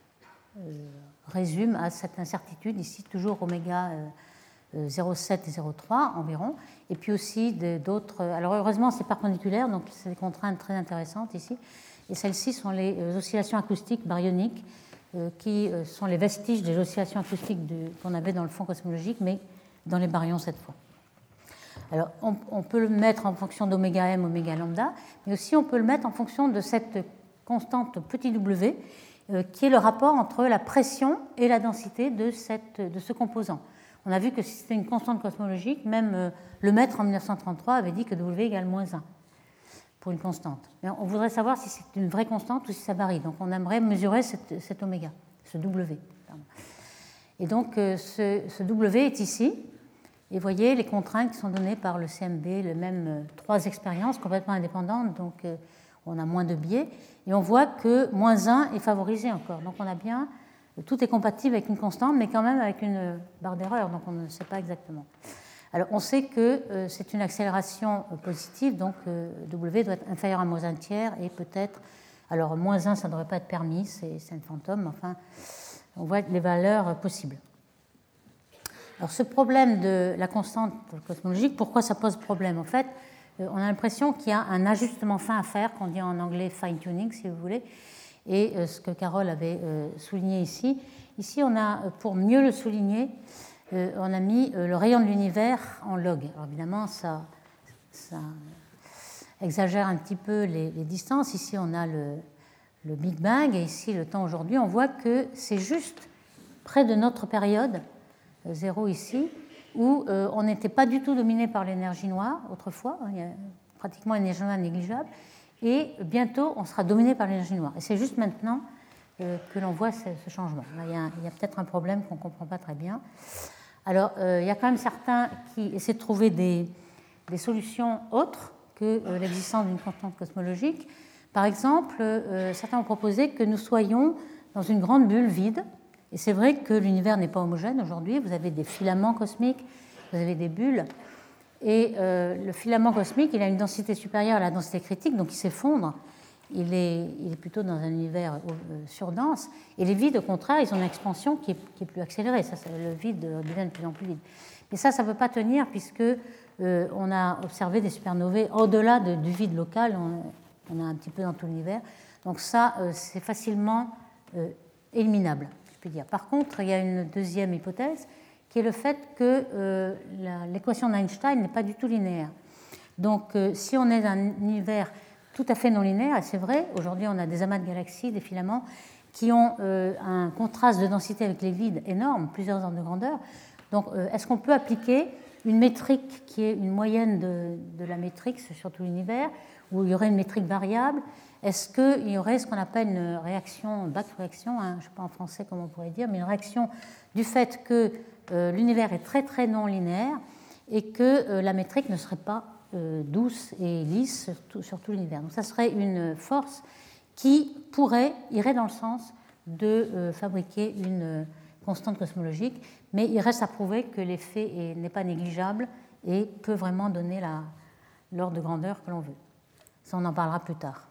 Speaker 1: résume à cette incertitude, ici toujours oméga euh, zéro virgule sept et zéro virgule trois environ, et puis aussi de, d'autres... Alors heureusement c'est perpendiculaire, donc c'est des contraintes très intéressantes ici, et celles-ci sont les euh, oscillations acoustiques baryoniques, euh, qui euh, sont les vestiges des oscillations acoustiques de, qu'on avait dans le fond cosmologique, mais dans les baryons cette fois. Alors on, on peut le mettre en fonction d'oméga m, oméga lambda, mais aussi on peut le mettre en fonction de cette constante petit w, euh, qui est le rapport entre la pression et la densité de, cette, de ce composant. On a vu que si c'était une constante cosmologique, même euh, le maître en mille neuf cent trente-trois avait dit que W égale moins un. pour une constante. Mais on voudrait savoir si c'est une vraie constante ou si ça varie. Donc on aimerait mesurer cet, cet oméga, ce W. Pardon. Et donc euh, ce, ce W est ici. Et vous voyez les contraintes qui sont données par le C M B, les mêmes euh, trois expériences complètement indépendantes. Donc euh, on a moins de biais. Et on voit que moins un est favorisé encore. Donc on a bien, tout est compatible avec une constante, mais quand même avec une barre d'erreur. Donc on ne sait pas exactement. Alors on sait que euh, c'est une accélération euh, positive, donc euh, W doit être inférieur à moins un tiers et peut-être, alors moins un ça ne devrait pas être permis, c'est, c'est un fantôme, mais enfin on voit les valeurs euh, possibles. Alors ce problème de la constante cosmologique, pourquoi ça pose problème? En fait, euh, on a l'impression qu'il y a un ajustement fin à faire, qu'on dit en anglais fine-tuning si vous voulez, et euh, ce que Carole avait euh, souligné ici. Ici on a, euh, pour mieux le souligner, Euh, on a mis euh, le rayon de l'univers en log. Alors évidemment, ça, ça exagère un petit peu les, les distances. Ici, on a le, le Big Bang et ici, le temps aujourd'hui. On voit que c'est juste près de notre période, euh, zéro ici, où euh, on n'était pas du tout dominé par l'énergie noire autrefois. Il y a pratiquement une énergie noire négligeable. Et bientôt, on sera dominé par l'énergie noire. Et c'est juste maintenant euh, que l'on voit ce, ce changement. Là, il y a, il y a peut-être un problème qu'on ne comprend pas très bien. Alors, euh, il y a quand même certains qui essaient de trouver des, des solutions autres que euh, l'existence d'une constante cosmologique. Par exemple, euh, certains ont proposé que nous soyons dans une grande bulle vide. Et c'est vrai que l'univers n'est pas homogène aujourd'hui. Vous avez des filaments cosmiques, vous avez des bulles. Et euh, le filament cosmique, il a une densité supérieure à la densité critique, donc il s'effondre. Il est, il est plutôt dans un univers euh, surdense. Et les vides, au contraire, ils ont une expansion qui est, qui est plus accélérée. Ça, le vide devient de plus en plus vide. Mais ça, ça ne peut pas tenir puisque euh, on a observé des supernovae au-delà de, du vide local. On, on a un petit peu dans tout l'univers. Donc ça, euh, c'est facilement euh, éliminable, je peux dire. Par contre, il y a une deuxième hypothèse qui est le fait que euh, la, l'équation d'Einstein n'est pas du tout linéaire. Donc, euh, si on est dans un univers tout à fait non linéaire, et c'est vrai, aujourd'hui on a des amas de galaxies, des filaments, qui ont euh, un contraste de densité avec les vides énorme, plusieurs ordres de grandeur. Donc euh, est-ce qu'on peut appliquer une métrique qui est une moyenne de, de la métrique sur tout l'univers, où il y aurait une métrique variable? Est-ce qu'il y aurait ce qu'on appelle une réaction, back-réaction, hein, je ne sais pas en français comment on pourrait dire, mais une réaction du fait que euh, l'univers est très très non linéaire et que euh, la métrique ne serait pas Euh, douce et lisse sur tout, sur tout l'univers. Donc ça serait une force qui pourrait, irait dans le sens de euh, fabriquer une euh, constante cosmologique, mais il reste à prouver que l'effet est, n'est pas négligeable et peut vraiment donner la, l'ordre de grandeur que l'on veut. Ça, on en parlera plus tard.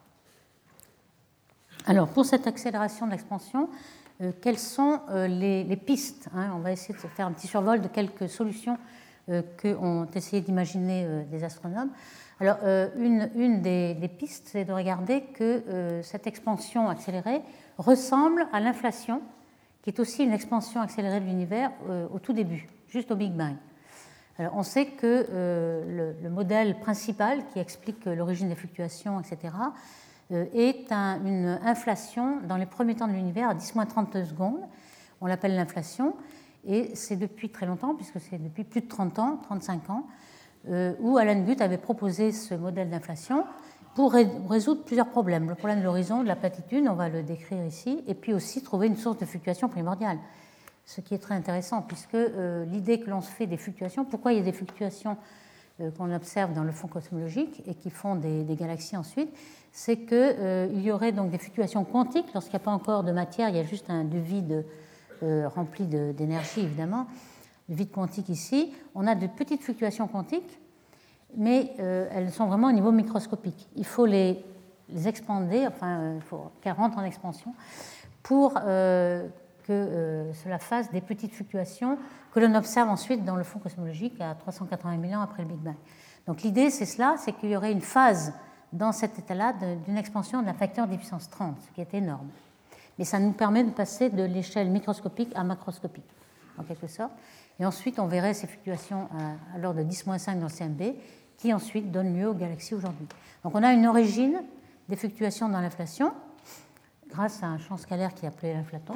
Speaker 1: Alors, pour cette accélération de l'expansion, euh, quelles sont euh, les, les pistes, hein? On va essayer de faire un petit survol de quelques solutions Euh, qu'ont essayé d'imaginer euh, des astronomes. Alors, euh, une, une des, des pistes, c'est de regarder que euh, cette expansion accélérée ressemble à l'inflation, qui est aussi une expansion accélérée de l'univers euh, au tout début, juste au Big Bang. Alors, on sait que euh, le, le modèle principal qui explique l'origine des fluctuations, et cetera, euh, est un, une inflation dans les premiers temps de l'univers à dix moins trente secondes. On l'appelle l'inflation. Et c'est depuis très longtemps, puisque c'est depuis plus de trente ans, trente-cinq ans, euh, où Alan Guth avait proposé ce modèle d'inflation pour ré- résoudre plusieurs problèmes. Le problème de l'horizon, de la platitude, on va le décrire ici, et puis aussi trouver une source de fluctuation primordiale. Ce qui est très intéressant, puisque euh, l'idée que l'on se fait des fluctuations, pourquoi il y a des fluctuations euh, qu'on observe dans le fond cosmologique et qui font des, des galaxies ensuite, c'est qu'il euh, y aurait donc des fluctuations quantiques. Lorsqu'il n'y a pas encore de matière, il y a juste un du vide Euh, rempli de, d'énergie, évidemment, le vide quantique ici. On a de petites fluctuations quantiques, mais euh, elles sont vraiment au niveau microscopique. Il faut les, les expander, enfin, il euh, faut qu'elles rentrent en expansion pour euh, que euh, cela fasse des petites fluctuations que l'on observe ensuite dans le fond cosmologique à trois cent quatre-vingt mille ans après le Big Bang. Donc l'idée, c'est cela, c'est qu'il y aurait une phase dans cet état-là d'une expansion d'un facteur dix puissance trente, ce qui est énorme. Mais ça nous permet de passer de l'échelle microscopique à macroscopique, en quelque sorte. Et ensuite, on verrait ces fluctuations à, à l'ordre de dix moins cinq dans le C M B, qui ensuite donnent lieu aux galaxies aujourd'hui. Donc on a une origine des fluctuations dans l'inflation, grâce à un champ scalaire qui est appelé l'inflaton.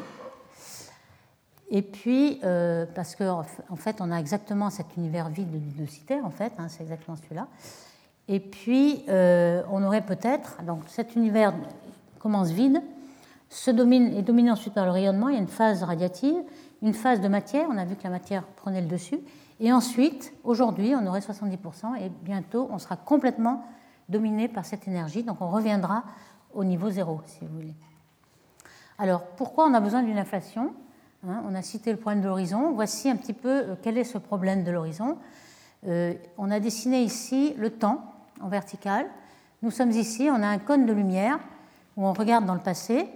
Speaker 1: Et puis, euh, parce qu'en en fait, on a exactement cet univers vide de ludocitaire, en fait, hein, c'est exactement celui-là. Et puis, euh, on aurait peut-être, donc cet univers commence vide, se domine, est dominé ensuite par le rayonnement, il y a une phase radiative, une phase de matière, on a vu que la matière prenait le dessus, et ensuite, aujourd'hui, on aurait soixante-dix pour cent, et bientôt, on sera complètement dominé par cette énergie, donc on reviendra au niveau zéro, si vous voulez. Alors, pourquoi on a besoin d'une inflation, hein, on a cité le problème de l'horizon, voici un petit peu euh, quel est ce problème de l'horizon. Euh, on a dessiné ici le temps en vertical. Nous sommes ici, on a un cône de lumière où on regarde dans le passé.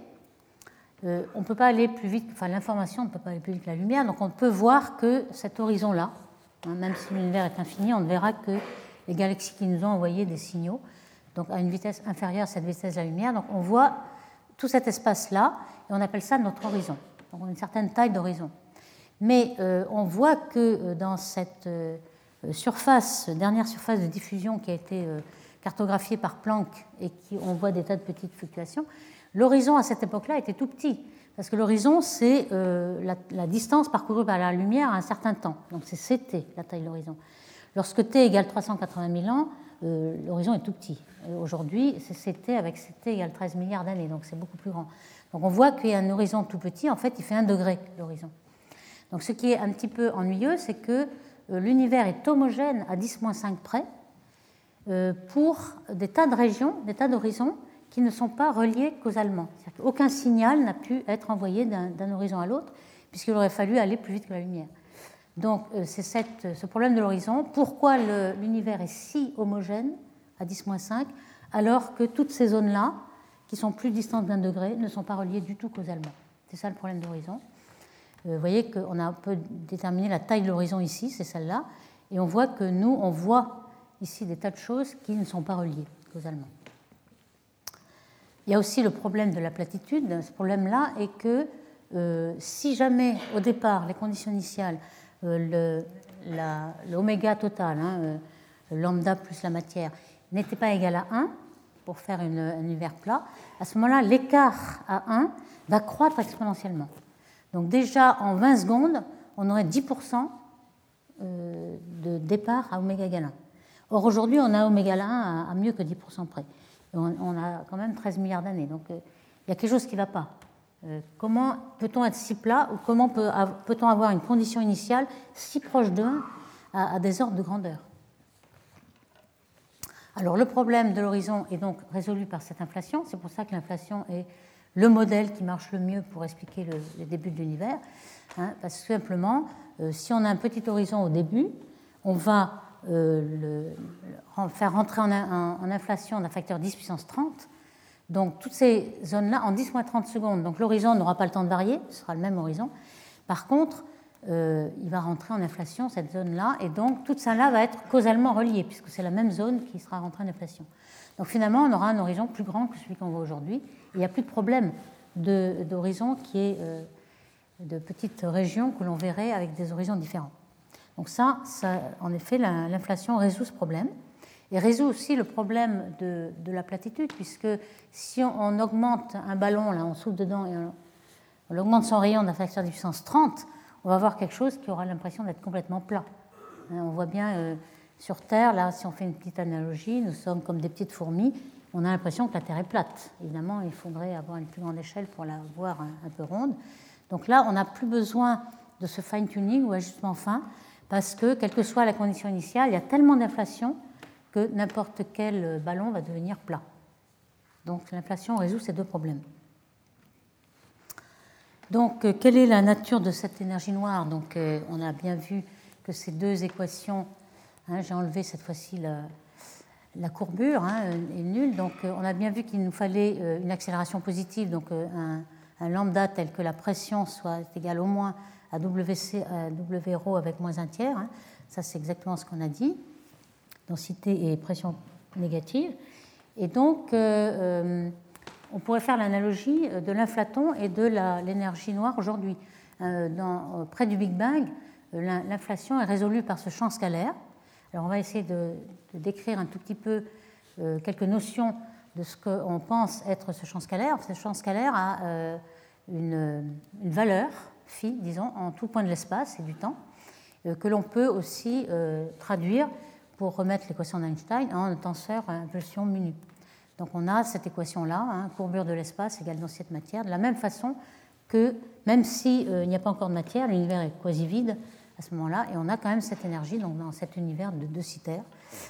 Speaker 1: Euh, on ne peut pas aller plus vite, enfin l'information ne peut pas aller plus vite que la lumière, donc on peut voir que cet horizon-là, hein, même si l'univers est infini, on ne verra que les galaxies qui nous ont envoyé des signaux, donc à une vitesse inférieure à cette vitesse de la lumière. Donc on voit tout cet espace-là, et on appelle ça notre horizon. Donc on a une certaine taille d'horizon. Mais euh, on voit que euh, dans cette euh, surface, dernière surface de diffusion qui a été euh, cartographiée par Planck et qui on voit des tas de petites fluctuations, l'horizon à cette époque-là était tout petit, parce que l'horizon, c'est euh, la, la distance parcourue par la lumière à un certain temps. Donc c'est C T, la taille de l'horizon. Lorsque T égale trois cent quatre-vingt mille ans, euh, l'horizon est tout petit. Aujourd'hui, c'est C T avec C T égale treize milliards d'années, donc c'est beaucoup plus grand. Donc on voit qu'il y a un horizon tout petit, en fait, il fait un degré, l'horizon. Donc ce qui est un petit peu ennuyeux, c'est que euh, l'univers est homogène à dix moins cinq près euh, pour des tas de régions, des tas d'horizons qui ne sont pas reliés causalement. C'est-à-dire qu'aucun signal n'a pu être envoyé d'un, d'un horizon à l'autre, puisqu'il aurait fallu aller plus vite que la lumière. Donc euh, c'est cette, ce problème de l'horizon. Pourquoi le, l'univers est si homogène à dix moins cinq, alors que toutes ces zones-là, qui sont plus distantes d'un degré, ne sont pas reliées du tout causalement. C'est ça le problème de l'horizon. Euh, vous voyez qu'on a un peu déterminé la taille de l'horizon ici, c'est celle-là, et on voit que nous, on voit ici des tas de choses qui ne sont pas reliées causalement. Il y a aussi le problème de la platitude. Ce problème-là est que euh, si jamais, au départ, les conditions initiales, euh, le, la, l'oméga total, hein, euh, lambda plus la matière, n'était pas égal à un, pour faire une, un univers plat, à ce moment-là, l'écart à un va croître exponentiellement. Donc déjà, en vingt secondes, on aurait dix pour cent de départ à oméga égale un. Or, aujourd'hui, on a oméga un à, à mieux que dix pour cent près. Et on, on a quand même treize milliards d'années. Donc, euh, il y a quelque chose qui ne va pas. Euh, comment peut-on être si plat, ou comment peut, peut-on avoir une condition initiale si proche de un à, à des ordres de grandeur? Alors, le problème de l'horizon est donc résolu par cette inflation. C'est pour ça que l'inflation est le modèle qui marche le mieux pour expliquer le, le début de l'univers. Hein, parce que simplement, euh, si on a un petit horizon au début, on va euh, le, faire rentrer en, en, en inflation d'un facteur dix puissance trente. Donc, toutes ces zones-là, en dix moins trente secondes, donc l'horizon n'aura pas le temps de varier, ce sera le même horizon. Par contre, euh, il va rentrer en inflation, cette zone-là, et donc toute ça-là va être causalement reliée, puisque c'est la même zone qui sera rentrée en inflation. Donc finalement, on aura un horizon plus grand que celui qu'on voit aujourd'hui. Il n'y a plus de problème de, d'horizon qui est euh, de petites régions que l'on verrait avec des horizons différents. Donc ça, ça en effet, la, l'inflation résout ce problème, et résout aussi le problème de, de la platitude, puisque si on, on augmente un ballon, là, on souffle dedans, et on, on augmente son rayon d'un facteur de puissance trente, on va avoir quelque chose qui aura l'impression d'être complètement plat. Hein, on voit bien euh, sur Terre, là, si on fait une petite analogie, nous sommes comme des petites fourmis, on a l'impression que la Terre est plate. Évidemment, il faudrait avoir une plus grande échelle pour la voir un, un peu ronde. Donc là, on n'a plus besoin de ce fine-tuning ou ajustement fin, parce que, quelle que soit la condition initiale, il y a tellement d'inflation que n'importe quel ballon va devenir plat. Donc l'inflation résout ces deux problèmes. Donc, euh, quelle est la nature de cette énergie noire? Donc, euh, on a bien vu que ces deux équations, hein, j'ai enlevé cette fois-ci la, la courbure, hein, est nulle. Donc, euh, on a bien vu qu'il nous fallait euh, une accélération positive, donc euh, un, un lambda tel que la pression soit égale au moins à W C, à W rho avec moins un tiers. Hein. Ça, c'est exactement ce qu'on a dit. Densité et pression négative. Et donc, euh, euh, on pourrait faire l'analogie de l'inflaton et de la, l'énergie noire aujourd'hui. Euh, dans, près du Big Bang, l'inflation est résolue par ce champ scalaire. Alors, on va essayer de, de décrire un tout petit peu euh, quelques notions de ce qu'on pense être ce champ scalaire. Ce champ scalaire a euh, une, une valeur, phi, disons, en tout point de l'espace et du temps, euh, que l'on peut aussi euh, traduire pour remettre l'équation d'Einstein en un tenseur à impulsion mu. Donc on a cette équation-là, hein, courbure de l'espace égale densité de matière, de la même façon que même s'il euh, n'y a pas encore de matière, l'univers est quasi vide à ce moment-là, et on a quand même cette énergie donc dans cet univers de De Sitter.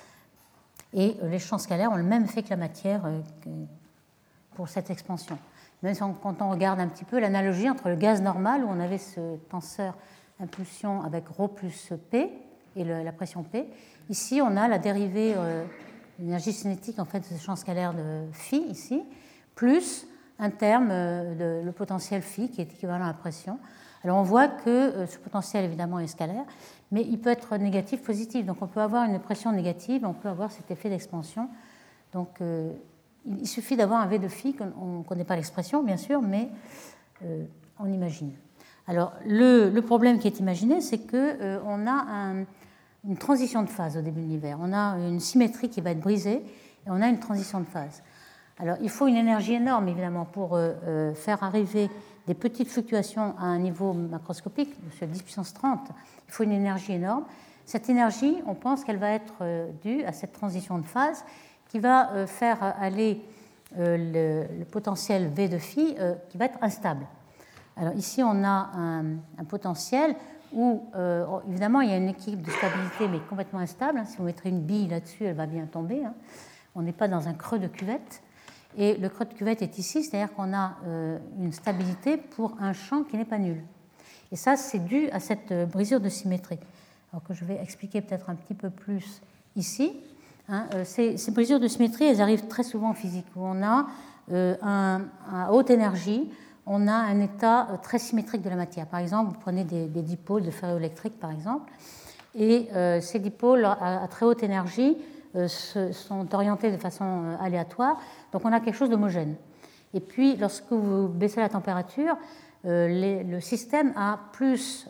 Speaker 1: Et euh, les champs scalaires ont le même effet que la matière euh, que pour cette expansion. Même si on, quand on regarde un petit peu l'analogie entre le gaz normal, où on avait ce tenseur impulsion avec ρ plus P et le, la pression P, ici on a la dérivée, euh, l'énergie cinétique en fait, de ce champ scalaire de phi, ici, plus un terme de le potentiel phi qui est équivalent à la pression. Alors on voit que ce potentiel évidemment est scalaire, mais il peut être négatif, positif. Donc on peut avoir une pression négative, on peut avoir cet effet d'expansion. Donc euh, il suffit d'avoir un V de phi, on ne connaît pas l'expression bien sûr, mais euh, on imagine. Alors le, le problème qui est imaginé, c'est qu'on euh, a un, une transition de phase au début de l'univers. On a une symétrie qui va être brisée et on a une transition de phase. Alors, il faut une énergie énorme, évidemment, pour euh, faire arriver des petites fluctuations à un niveau macroscopique, de dix puissance trente. Il faut une énergie énorme. Cette énergie, on pense qu'elle va être euh, due à cette transition de phase qui va euh, faire aller euh, le, le potentiel V de phi euh, qui va être instable. Alors, ici, on a un, un potentiel où, euh, évidemment, il y a une équilibre de stabilité, mais complètement instable. Si vous mettrez une bille là-dessus, elle va bien tomber. Hein. On n'est pas dans un creux de cuvette. Et le creux de cuvette est ici, c'est-à-dire qu'on a euh, une stabilité pour un champ qui n'est pas nul. Et ça, c'est dû à cette brisure de symétrie. Alors que je vais expliquer peut-être un petit peu plus ici. Hein, euh, ces, ces brisures de symétrie, elles arrivent très souvent en physique, où on a, euh, un, à haute énergie, on a un état très symétrique de la matière. Par exemple, vous prenez des, des dipôles de ferroélectrique, par exemple, et euh, ces dipôles à, à très haute énergie euh, se, sont orientés de façon euh, aléatoire. Donc on a quelque chose d'homogène. Et puis, lorsque vous baissez la température, euh, les, le système a plus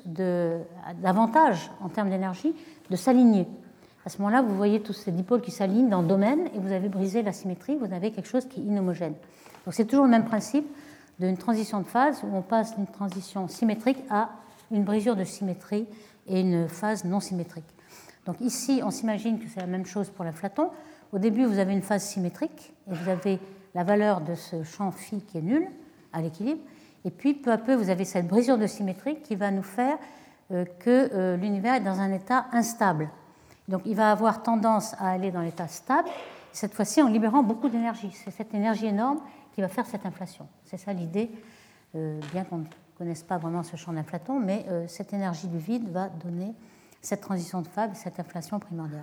Speaker 1: d'avantages en termes d'énergie de s'aligner. À ce moment-là, vous voyez tous ces dipôles qui s'alignent dans le domaine et vous avez brisé la symétrie, vous avez quelque chose qui est inhomogène. Donc c'est toujours le même principe d'une transition de phase où on passe d'une transition symétrique à une brisure de symétrie et une phase non symétrique. Donc ici, on s'imagine que c'est la même chose pour l'inflaton. Au début, vous avez une phase symétrique et vous avez la valeur de ce champ phi qui est nul à l'équilibre. Et puis, peu à peu, vous avez cette brisure de symétrie qui va nous faire euh, que euh, l'univers est dans un état instable. Donc, il va avoir tendance à aller dans l'état stable, cette fois-ci en libérant beaucoup d'énergie. C'est cette énergie énorme qui va faire cette inflation. C'est ça l'idée, euh, bien qu'on ne connaisse pas vraiment ce champ d'inflaton, mais euh, cette énergie du vide va donner cette transition de phase, cette inflation primordiale.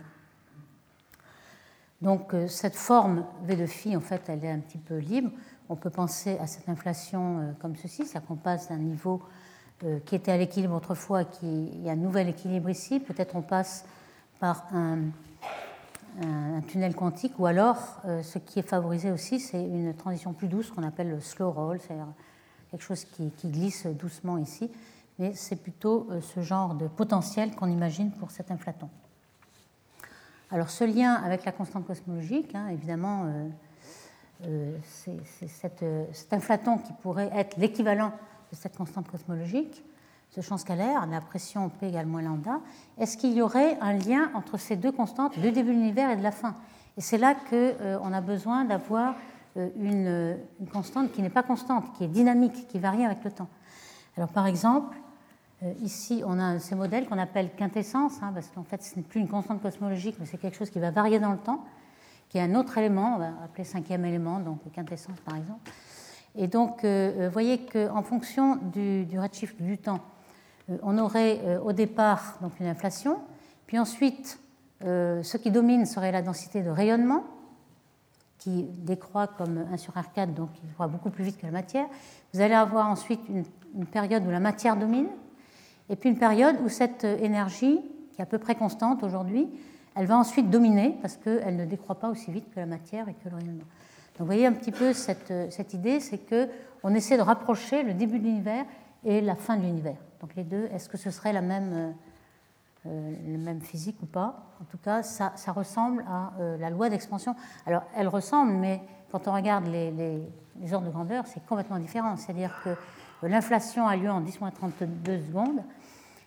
Speaker 1: Donc euh, cette forme V de phi, en fait, elle est un petit peu libre. On peut penser à cette inflation euh, comme ceci, c'est-à-dire qu'on passe d'un niveau euh, qui était à l'équilibre autrefois, qui, il y a un nouvel équilibre ici. Peut-être on passe par un, un, un tunnel quantique, ou alors euh, ce qui est favorisé aussi, c'est une transition plus douce qu'on appelle le slow roll, c'est-à-dire quelque chose qui, qui glisse doucement ici. Mais c'est plutôt euh, ce genre de potentiel qu'on imagine pour cet inflaton. Alors ce lien avec la constante cosmologique, hein, évidemment, euh, euh, c'est, c'est cette, euh, cet inflaton qui pourrait être l'équivalent de cette constante cosmologique, ce champ scalaire, la pression P égale moins lambda. Est-ce qu'il y aurait un lien entre ces deux constantes du début de l'univers et de la fin? Et c'est là qu'on euh, a besoin d'avoir euh, une, une constante qui n'est pas constante, qui est dynamique, qui varie avec le temps. Alors par exemple, Euh, ici, on a ces modèles qu'on appelle quintessence, hein, parce qu'en fait, ce n'est plus une constante cosmologique, mais c'est quelque chose qui va varier dans le temps, qui est un autre élément, on va appeler cinquième élément, donc quintessence par exemple. Et donc, euh, vous voyez qu'en fonction du, du redshift du temps, euh, on aurait euh, au départ donc, une inflation, puis ensuite, euh, ce qui domine serait la densité de rayonnement, qui décroît comme un sur R quatre, donc il décroît beaucoup plus vite que la matière. Vous allez avoir ensuite une, une période où la matière domine, et puis une période où cette énergie, qui est à peu près constante aujourd'hui, elle va ensuite dominer parce qu'elle ne décroît pas aussi vite que la matière et que le rayonnement. Donc vous voyez un petit peu cette, cette idée, c'est qu'on essaie de rapprocher le début de l'univers et la fin de l'univers. Donc les deux, est-ce que ce serait la même, euh, la même physique ou pas? En tout cas, ça, ça ressemble à euh, la loi d'expansion. Alors elle ressemble, mais quand on regarde les, les, les ordres de grandeur, c'est complètement différent. C'est-à-dire que l'inflation a lieu en dix moins trente-deux secondes,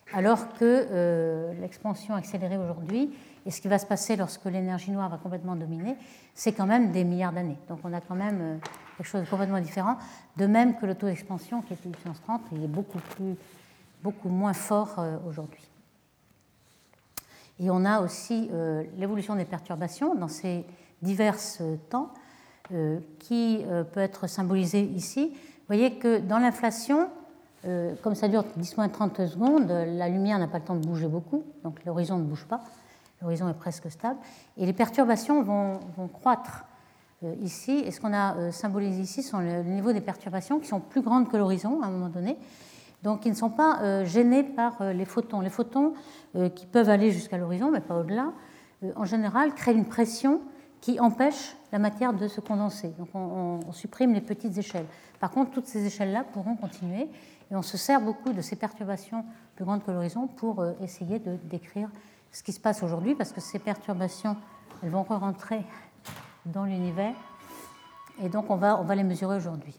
Speaker 1: alors que euh, l'expansion accélérée aujourd'hui, et ce qui va se passer lorsque l'énergie noire va complètement dominer, c'est quand même des milliards d'années. Donc on a quand même euh, quelque chose de complètement différent, de même que le taux d'expansion qui était puissance trente, il est beaucoup, plus, beaucoup moins fort euh, aujourd'hui. Et on a aussi euh, l'évolution des perturbations dans ces divers euh, temps euh, qui euh, peut être symbolisée ici. Vous voyez que dans l'inflation, euh, comme ça dure dix moins trente secondes, la lumière n'a pas le temps de bouger beaucoup, donc l'horizon ne bouge pas, l'horizon est presque stable, et les perturbations vont, vont croître euh, ici. Et ce qu'on a euh, symbolisé ici sont le, le niveau des perturbations qui sont plus grandes que l'horizon à un moment donné, donc ils ne sont pas euh, gênés par euh, les photons. Les photons euh, qui peuvent aller jusqu'à l'horizon, mais pas au-delà, euh, en général créent une pression qui empêche la matière de se condenser. Donc on, on, on supprime les petites échelles. Par contre, toutes ces échelles-là pourront continuer, et on se sert beaucoup de ces perturbations plus grandes que l'horizon pour euh, essayer de décrire ce qui se passe aujourd'hui, parce que ces perturbations, elles vont rentrer dans l'univers, et donc on va, on va les mesurer aujourd'hui.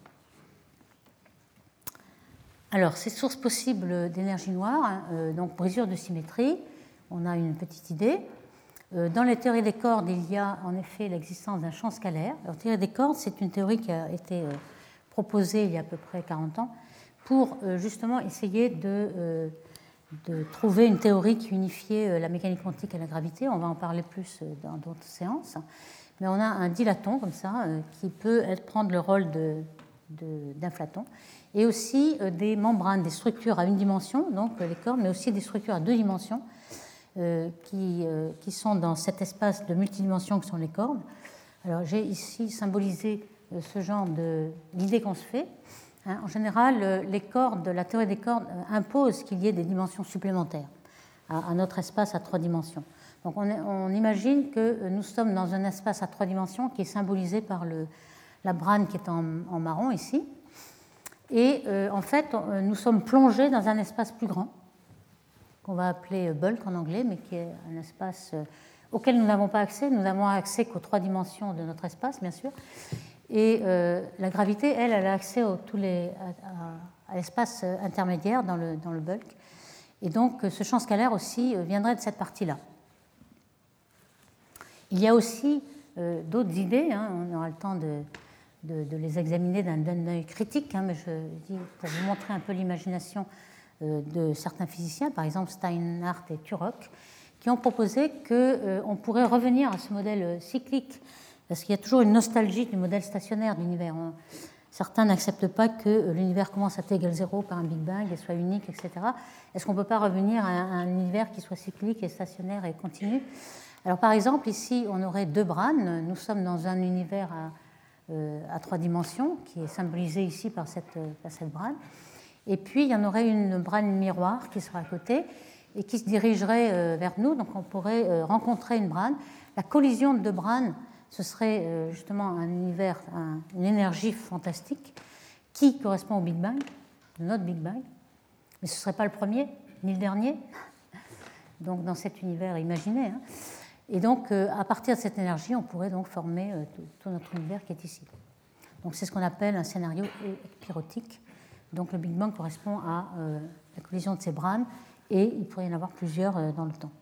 Speaker 1: Alors, ces sources possibles d'énergie noire, hein, euh, donc brisure de symétrie, on a une petite idée. Euh, dans les théories des cordes, il y a en effet l'existence d'un champ scalaire. Alors, la théorie des cordes, c'est une théorie qui a été euh, proposée il y a à peu près quarante ans pour euh, justement essayer de, euh, de trouver une théorie qui unifiait euh, la mécanique quantique et la gravité. On va en parler plus euh, dans d'autres séances. Mais on a un dilaton comme ça euh, qui peut être, prendre le rôle de, de, d'inflaton, et aussi euh, des membranes, des structures à une dimension, donc euh, les cordes, mais aussi des structures à deux dimensions euh, qui, euh, qui sont dans cet espace de multidimension que sont les cordes. Alors j'ai ici symbolisé euh, ce genre de l'idée qu'on se fait. Hein, en général, euh, les cordes, la théorie des cordes euh, impose qu'il y ait des dimensions supplémentaires à, à notre espace à trois dimensions. Donc on, on imagine que nous sommes dans un espace à trois dimensions qui est symbolisé par le, la brane qui est en, en marron ici. Et euh, en fait, on, nous sommes plongés dans un espace plus grand, qu'on va appeler bulk en anglais, mais qui est un espace euh, auquel nous n'avons pas accès. Nous n'avons accès qu'aux trois dimensions de notre espace, bien sûr. Et euh, la gravité, elle, elle a accès aux, tous les, à, à, à l'espace intermédiaire dans le, dans le bulk. Et donc, ce champ scalaire aussi euh, viendrait de cette partie-là. Il y a aussi euh, d'autres idées, hein, on aura le temps de, de, de les examiner d'un, d'un œil critique, hein, mais je dis pour vous montrer un peu l'imagination euh, de certains physiciens, par exemple Steinhardt et Turok, qui ont proposé qu'on euh, pourrait revenir à ce modèle cyclique, parce qu'il y a toujours une nostalgie du modèle stationnaire de l'univers. On, certains n'acceptent pas que l'univers commence à t égale zéro par un Big Bang et soit unique, et cetera. Est-ce qu'on ne peut pas revenir à un, à un univers qui soit cyclique et stationnaire et continu ? Alors, par exemple, ici, on aurait deux branes. Nous sommes dans un univers à, euh, à trois dimensions, qui est symbolisé ici par cette, par cette brane. Et puis, il y en aurait une brane miroir qui serait à côté et qui se dirigerait euh, vers nous. Donc, on pourrait euh, rencontrer une brane. La collision de deux branes, ce serait euh, justement un univers, un, une énergie fantastique qui correspond au Big Bang, notre Big Bang. Mais ce ne serait pas le premier, ni le dernier. Donc, dans cet univers imaginé, hein. Et donc, euh, à partir de cette énergie, on pourrait donc former euh, tout, tout notre univers qui est ici. Donc, c'est ce qu'on appelle un scénario épirotique. Donc, le Big Bang correspond à euh, la collision de ces branes, et il pourrait y en avoir plusieurs euh, dans le temps.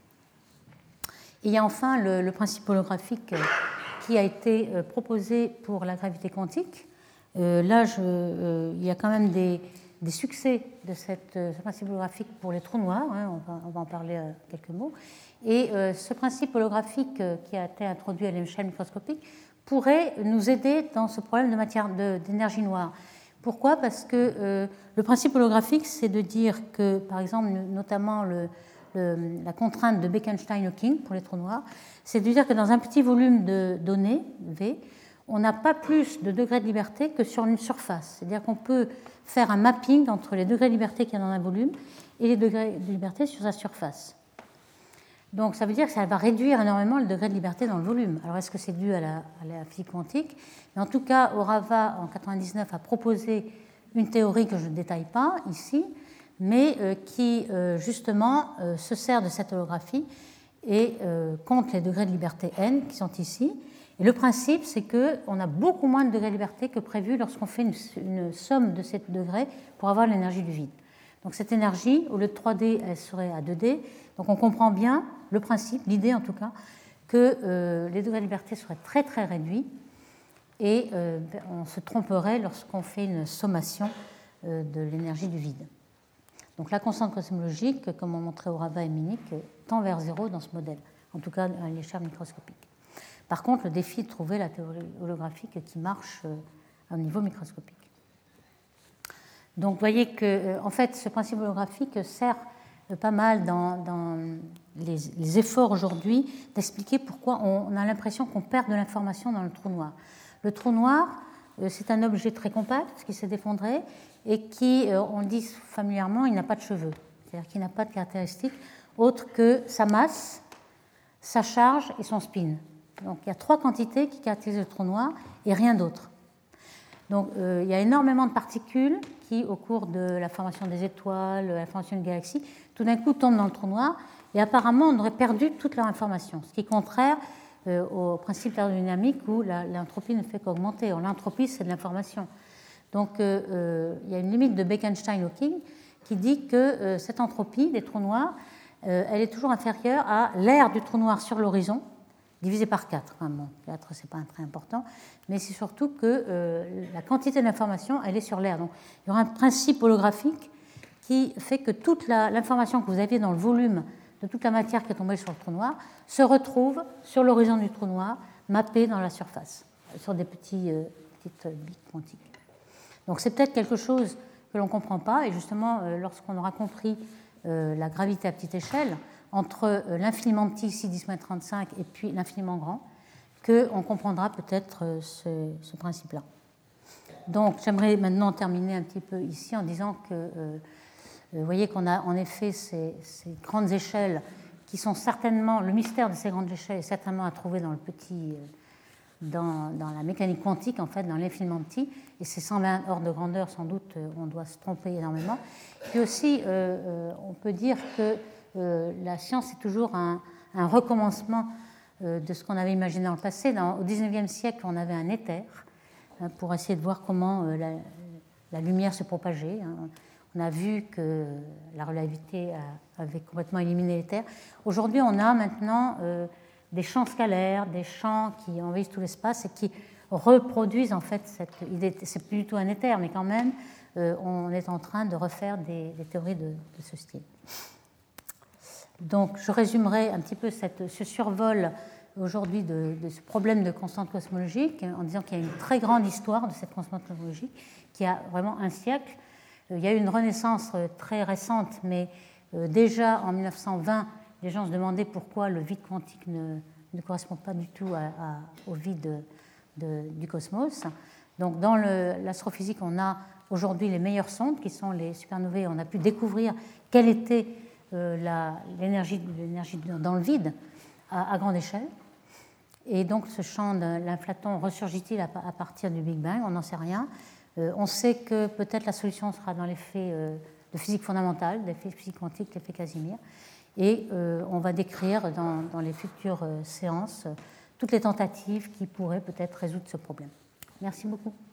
Speaker 1: Et il y a enfin le, le principe holographique euh, qui a été euh, proposé pour la gravité quantique. Euh, là, je, euh, il y a quand même des, des succès de cette, euh, ce principe holographique pour les trous noirs. Hein, on, va, on va en parler euh, quelques mots. Et euh, ce principe holographique euh, qui a été introduit à l'échelle microscopique pourrait nous aider dans ce problème de matière de, d'énergie noire. Pourquoi ? Parce que euh, le principe holographique, c'est de dire que, par exemple, notamment le, le, la contrainte de Bekenstein-Hawking pour les trous noirs, c'est de dire que dans un petit volume de données, V, on n'a pas plus de degrés de liberté que sur une surface. C'est-à-dire qu'on peut faire un mapping entre les degrés de liberté qu'il y a dans un volume et les degrés de liberté sur sa surface. Donc ça veut dire que ça va réduire énormément le degré de liberté dans le volume. Alors est-ce que c'est dû à la, à la physique quantique ? Mais en tout cas, Orava, en quatre-vingt-dix-neuf, a proposé une théorie que je ne détaille pas ici, mais euh, qui euh, justement euh, se sert de cette holographie et euh, compte les degrés de liberté n qui sont ici. Et le principe, c'est qu'on a beaucoup moins de degrés de liberté que prévu lorsqu'on fait une, une somme de ces degrés pour avoir l'énergie du vide. Donc cette énergie, au lieu de trois D, elle serait à deux D. Donc on comprend bien le principe, l'idée en tout cas, que euh, les degrés de liberté seraient très très réduits et euh, on se tromperait lorsqu'on fait une sommation euh, de l'énergie du vide. Donc la constante cosmologique, comme on montrait Orava et Minnick, tend vers zéro dans ce modèle, en tout cas à l'échelle microscopique. Par contre, le défi est de trouver la théorie holographique qui marche euh, au niveau microscopique. Donc vous voyez que euh, en fait, ce principe holographique sert euh, pas mal dans, dans les, les efforts aujourd'hui d'expliquer pourquoi on, on a l'impression qu'on perd de l'information dans le trou noir. Le trou noir, euh, c'est un objet très compact qui s'est effondré et qui, euh, on dit familièrement, il n'a pas de cheveux. C'est-à-dire qu'il n'a pas de caractéristiques autres que sa masse, sa charge et son spin. Donc il y a trois quantités qui caractérisent le trou noir et rien d'autre. Donc euh, il y a énormément de particules qui, au cours de la formation des étoiles, la formation d'une galaxie, tout d'un coup tombent dans le trou noir et apparemment on aurait perdu toute leur information, ce qui est contraire euh, au principe thermodynamique où la, l'entropie ne fait qu'augmenter. L'entropie, c'est de l'information. Donc euh, euh, il y a une limite de Bekenstein-Hawking qui dit que euh, cette entropie des trous noirs, euh, elle est toujours inférieure à l'aire du trou noir sur l'horizon, divisé par quatre. Enfin, bon, quatre, ce n'est pas très important, mais c'est surtout que euh, la quantité d'information, elle est sur l'air. Donc, il y aura un principe holographique qui fait que toute la, l'information que vous aviez dans le volume de toute la matière qui est tombée sur le trou noir se retrouve sur l'horizon du trou noir, mappée dans la surface, sur des petits, euh, petites billes quantiques. Donc, c'est peut-être quelque chose que l'on ne comprend pas, et justement, euh, lorsqu'on aura compris euh, la gravité à petite échelle, entre l'infiniment petit, ici dix mètres trente-cinq, et puis l'infiniment grand, qu'on comprendra peut-être ce, ce principe-là. Donc, j'aimerais maintenant terminer un petit peu ici en disant que, euh, vous voyez qu'on a en effet ces, ces grandes échelles qui sont certainement, le mystère de ces grandes échelles est certainement à trouver dans le petit, dans, dans la mécanique quantique, en fait, dans l'infiniment petit, et ces cent vingt ordres de grandeur, sans doute, on doit se tromper énormément. Puis aussi, euh, on peut dire que Euh, la science est toujours un, un recommencement euh, de ce qu'on avait imaginé dans le passé. Dans, au dix-neuvième siècle, on avait un éther hein, pour essayer de voir comment euh, la, la lumière se propageait. Hein. On a vu que la relativité a, avait complètement éliminé l'éther. Aujourd'hui, on a maintenant euh, des champs scalaires, des champs qui envahissent tout l'espace et qui reproduisent en fait cette idée. C'est plus du tout un éther, mais quand même, euh, on est en train de refaire des, des théories de, de ce style. Donc, je résumerai un petit peu cette, ce survol aujourd'hui de, de ce problème de constante cosmologique en disant qu'il y a une très grande histoire de cette constante cosmologique qui a vraiment un siècle. Il y a eu une renaissance très récente, mais déjà en mille neuf cent vingt, les gens se demandaient pourquoi le vide quantique ne, ne correspond pas du tout à, à, au vide de, de, du cosmos. Donc, dans le, l'astrophysique, on a aujourd'hui les meilleures sondes qui sont les supernovae. On a pu découvrir quelle était Euh, la, l'énergie, l'énergie dans le vide à, à grande échelle. Et donc ce champ de l'inflaton ressurgit-il à, à partir du Big Bang? On n'en sait rien. Euh, on sait que peut-être la solution sera dans l'effet euh, de physique fondamentale, l'effet physique quantique, l'effet Casimir. Et euh, on va décrire dans, dans les futures euh, séances euh, toutes les tentatives qui pourraient peut-être résoudre ce problème. Merci beaucoup.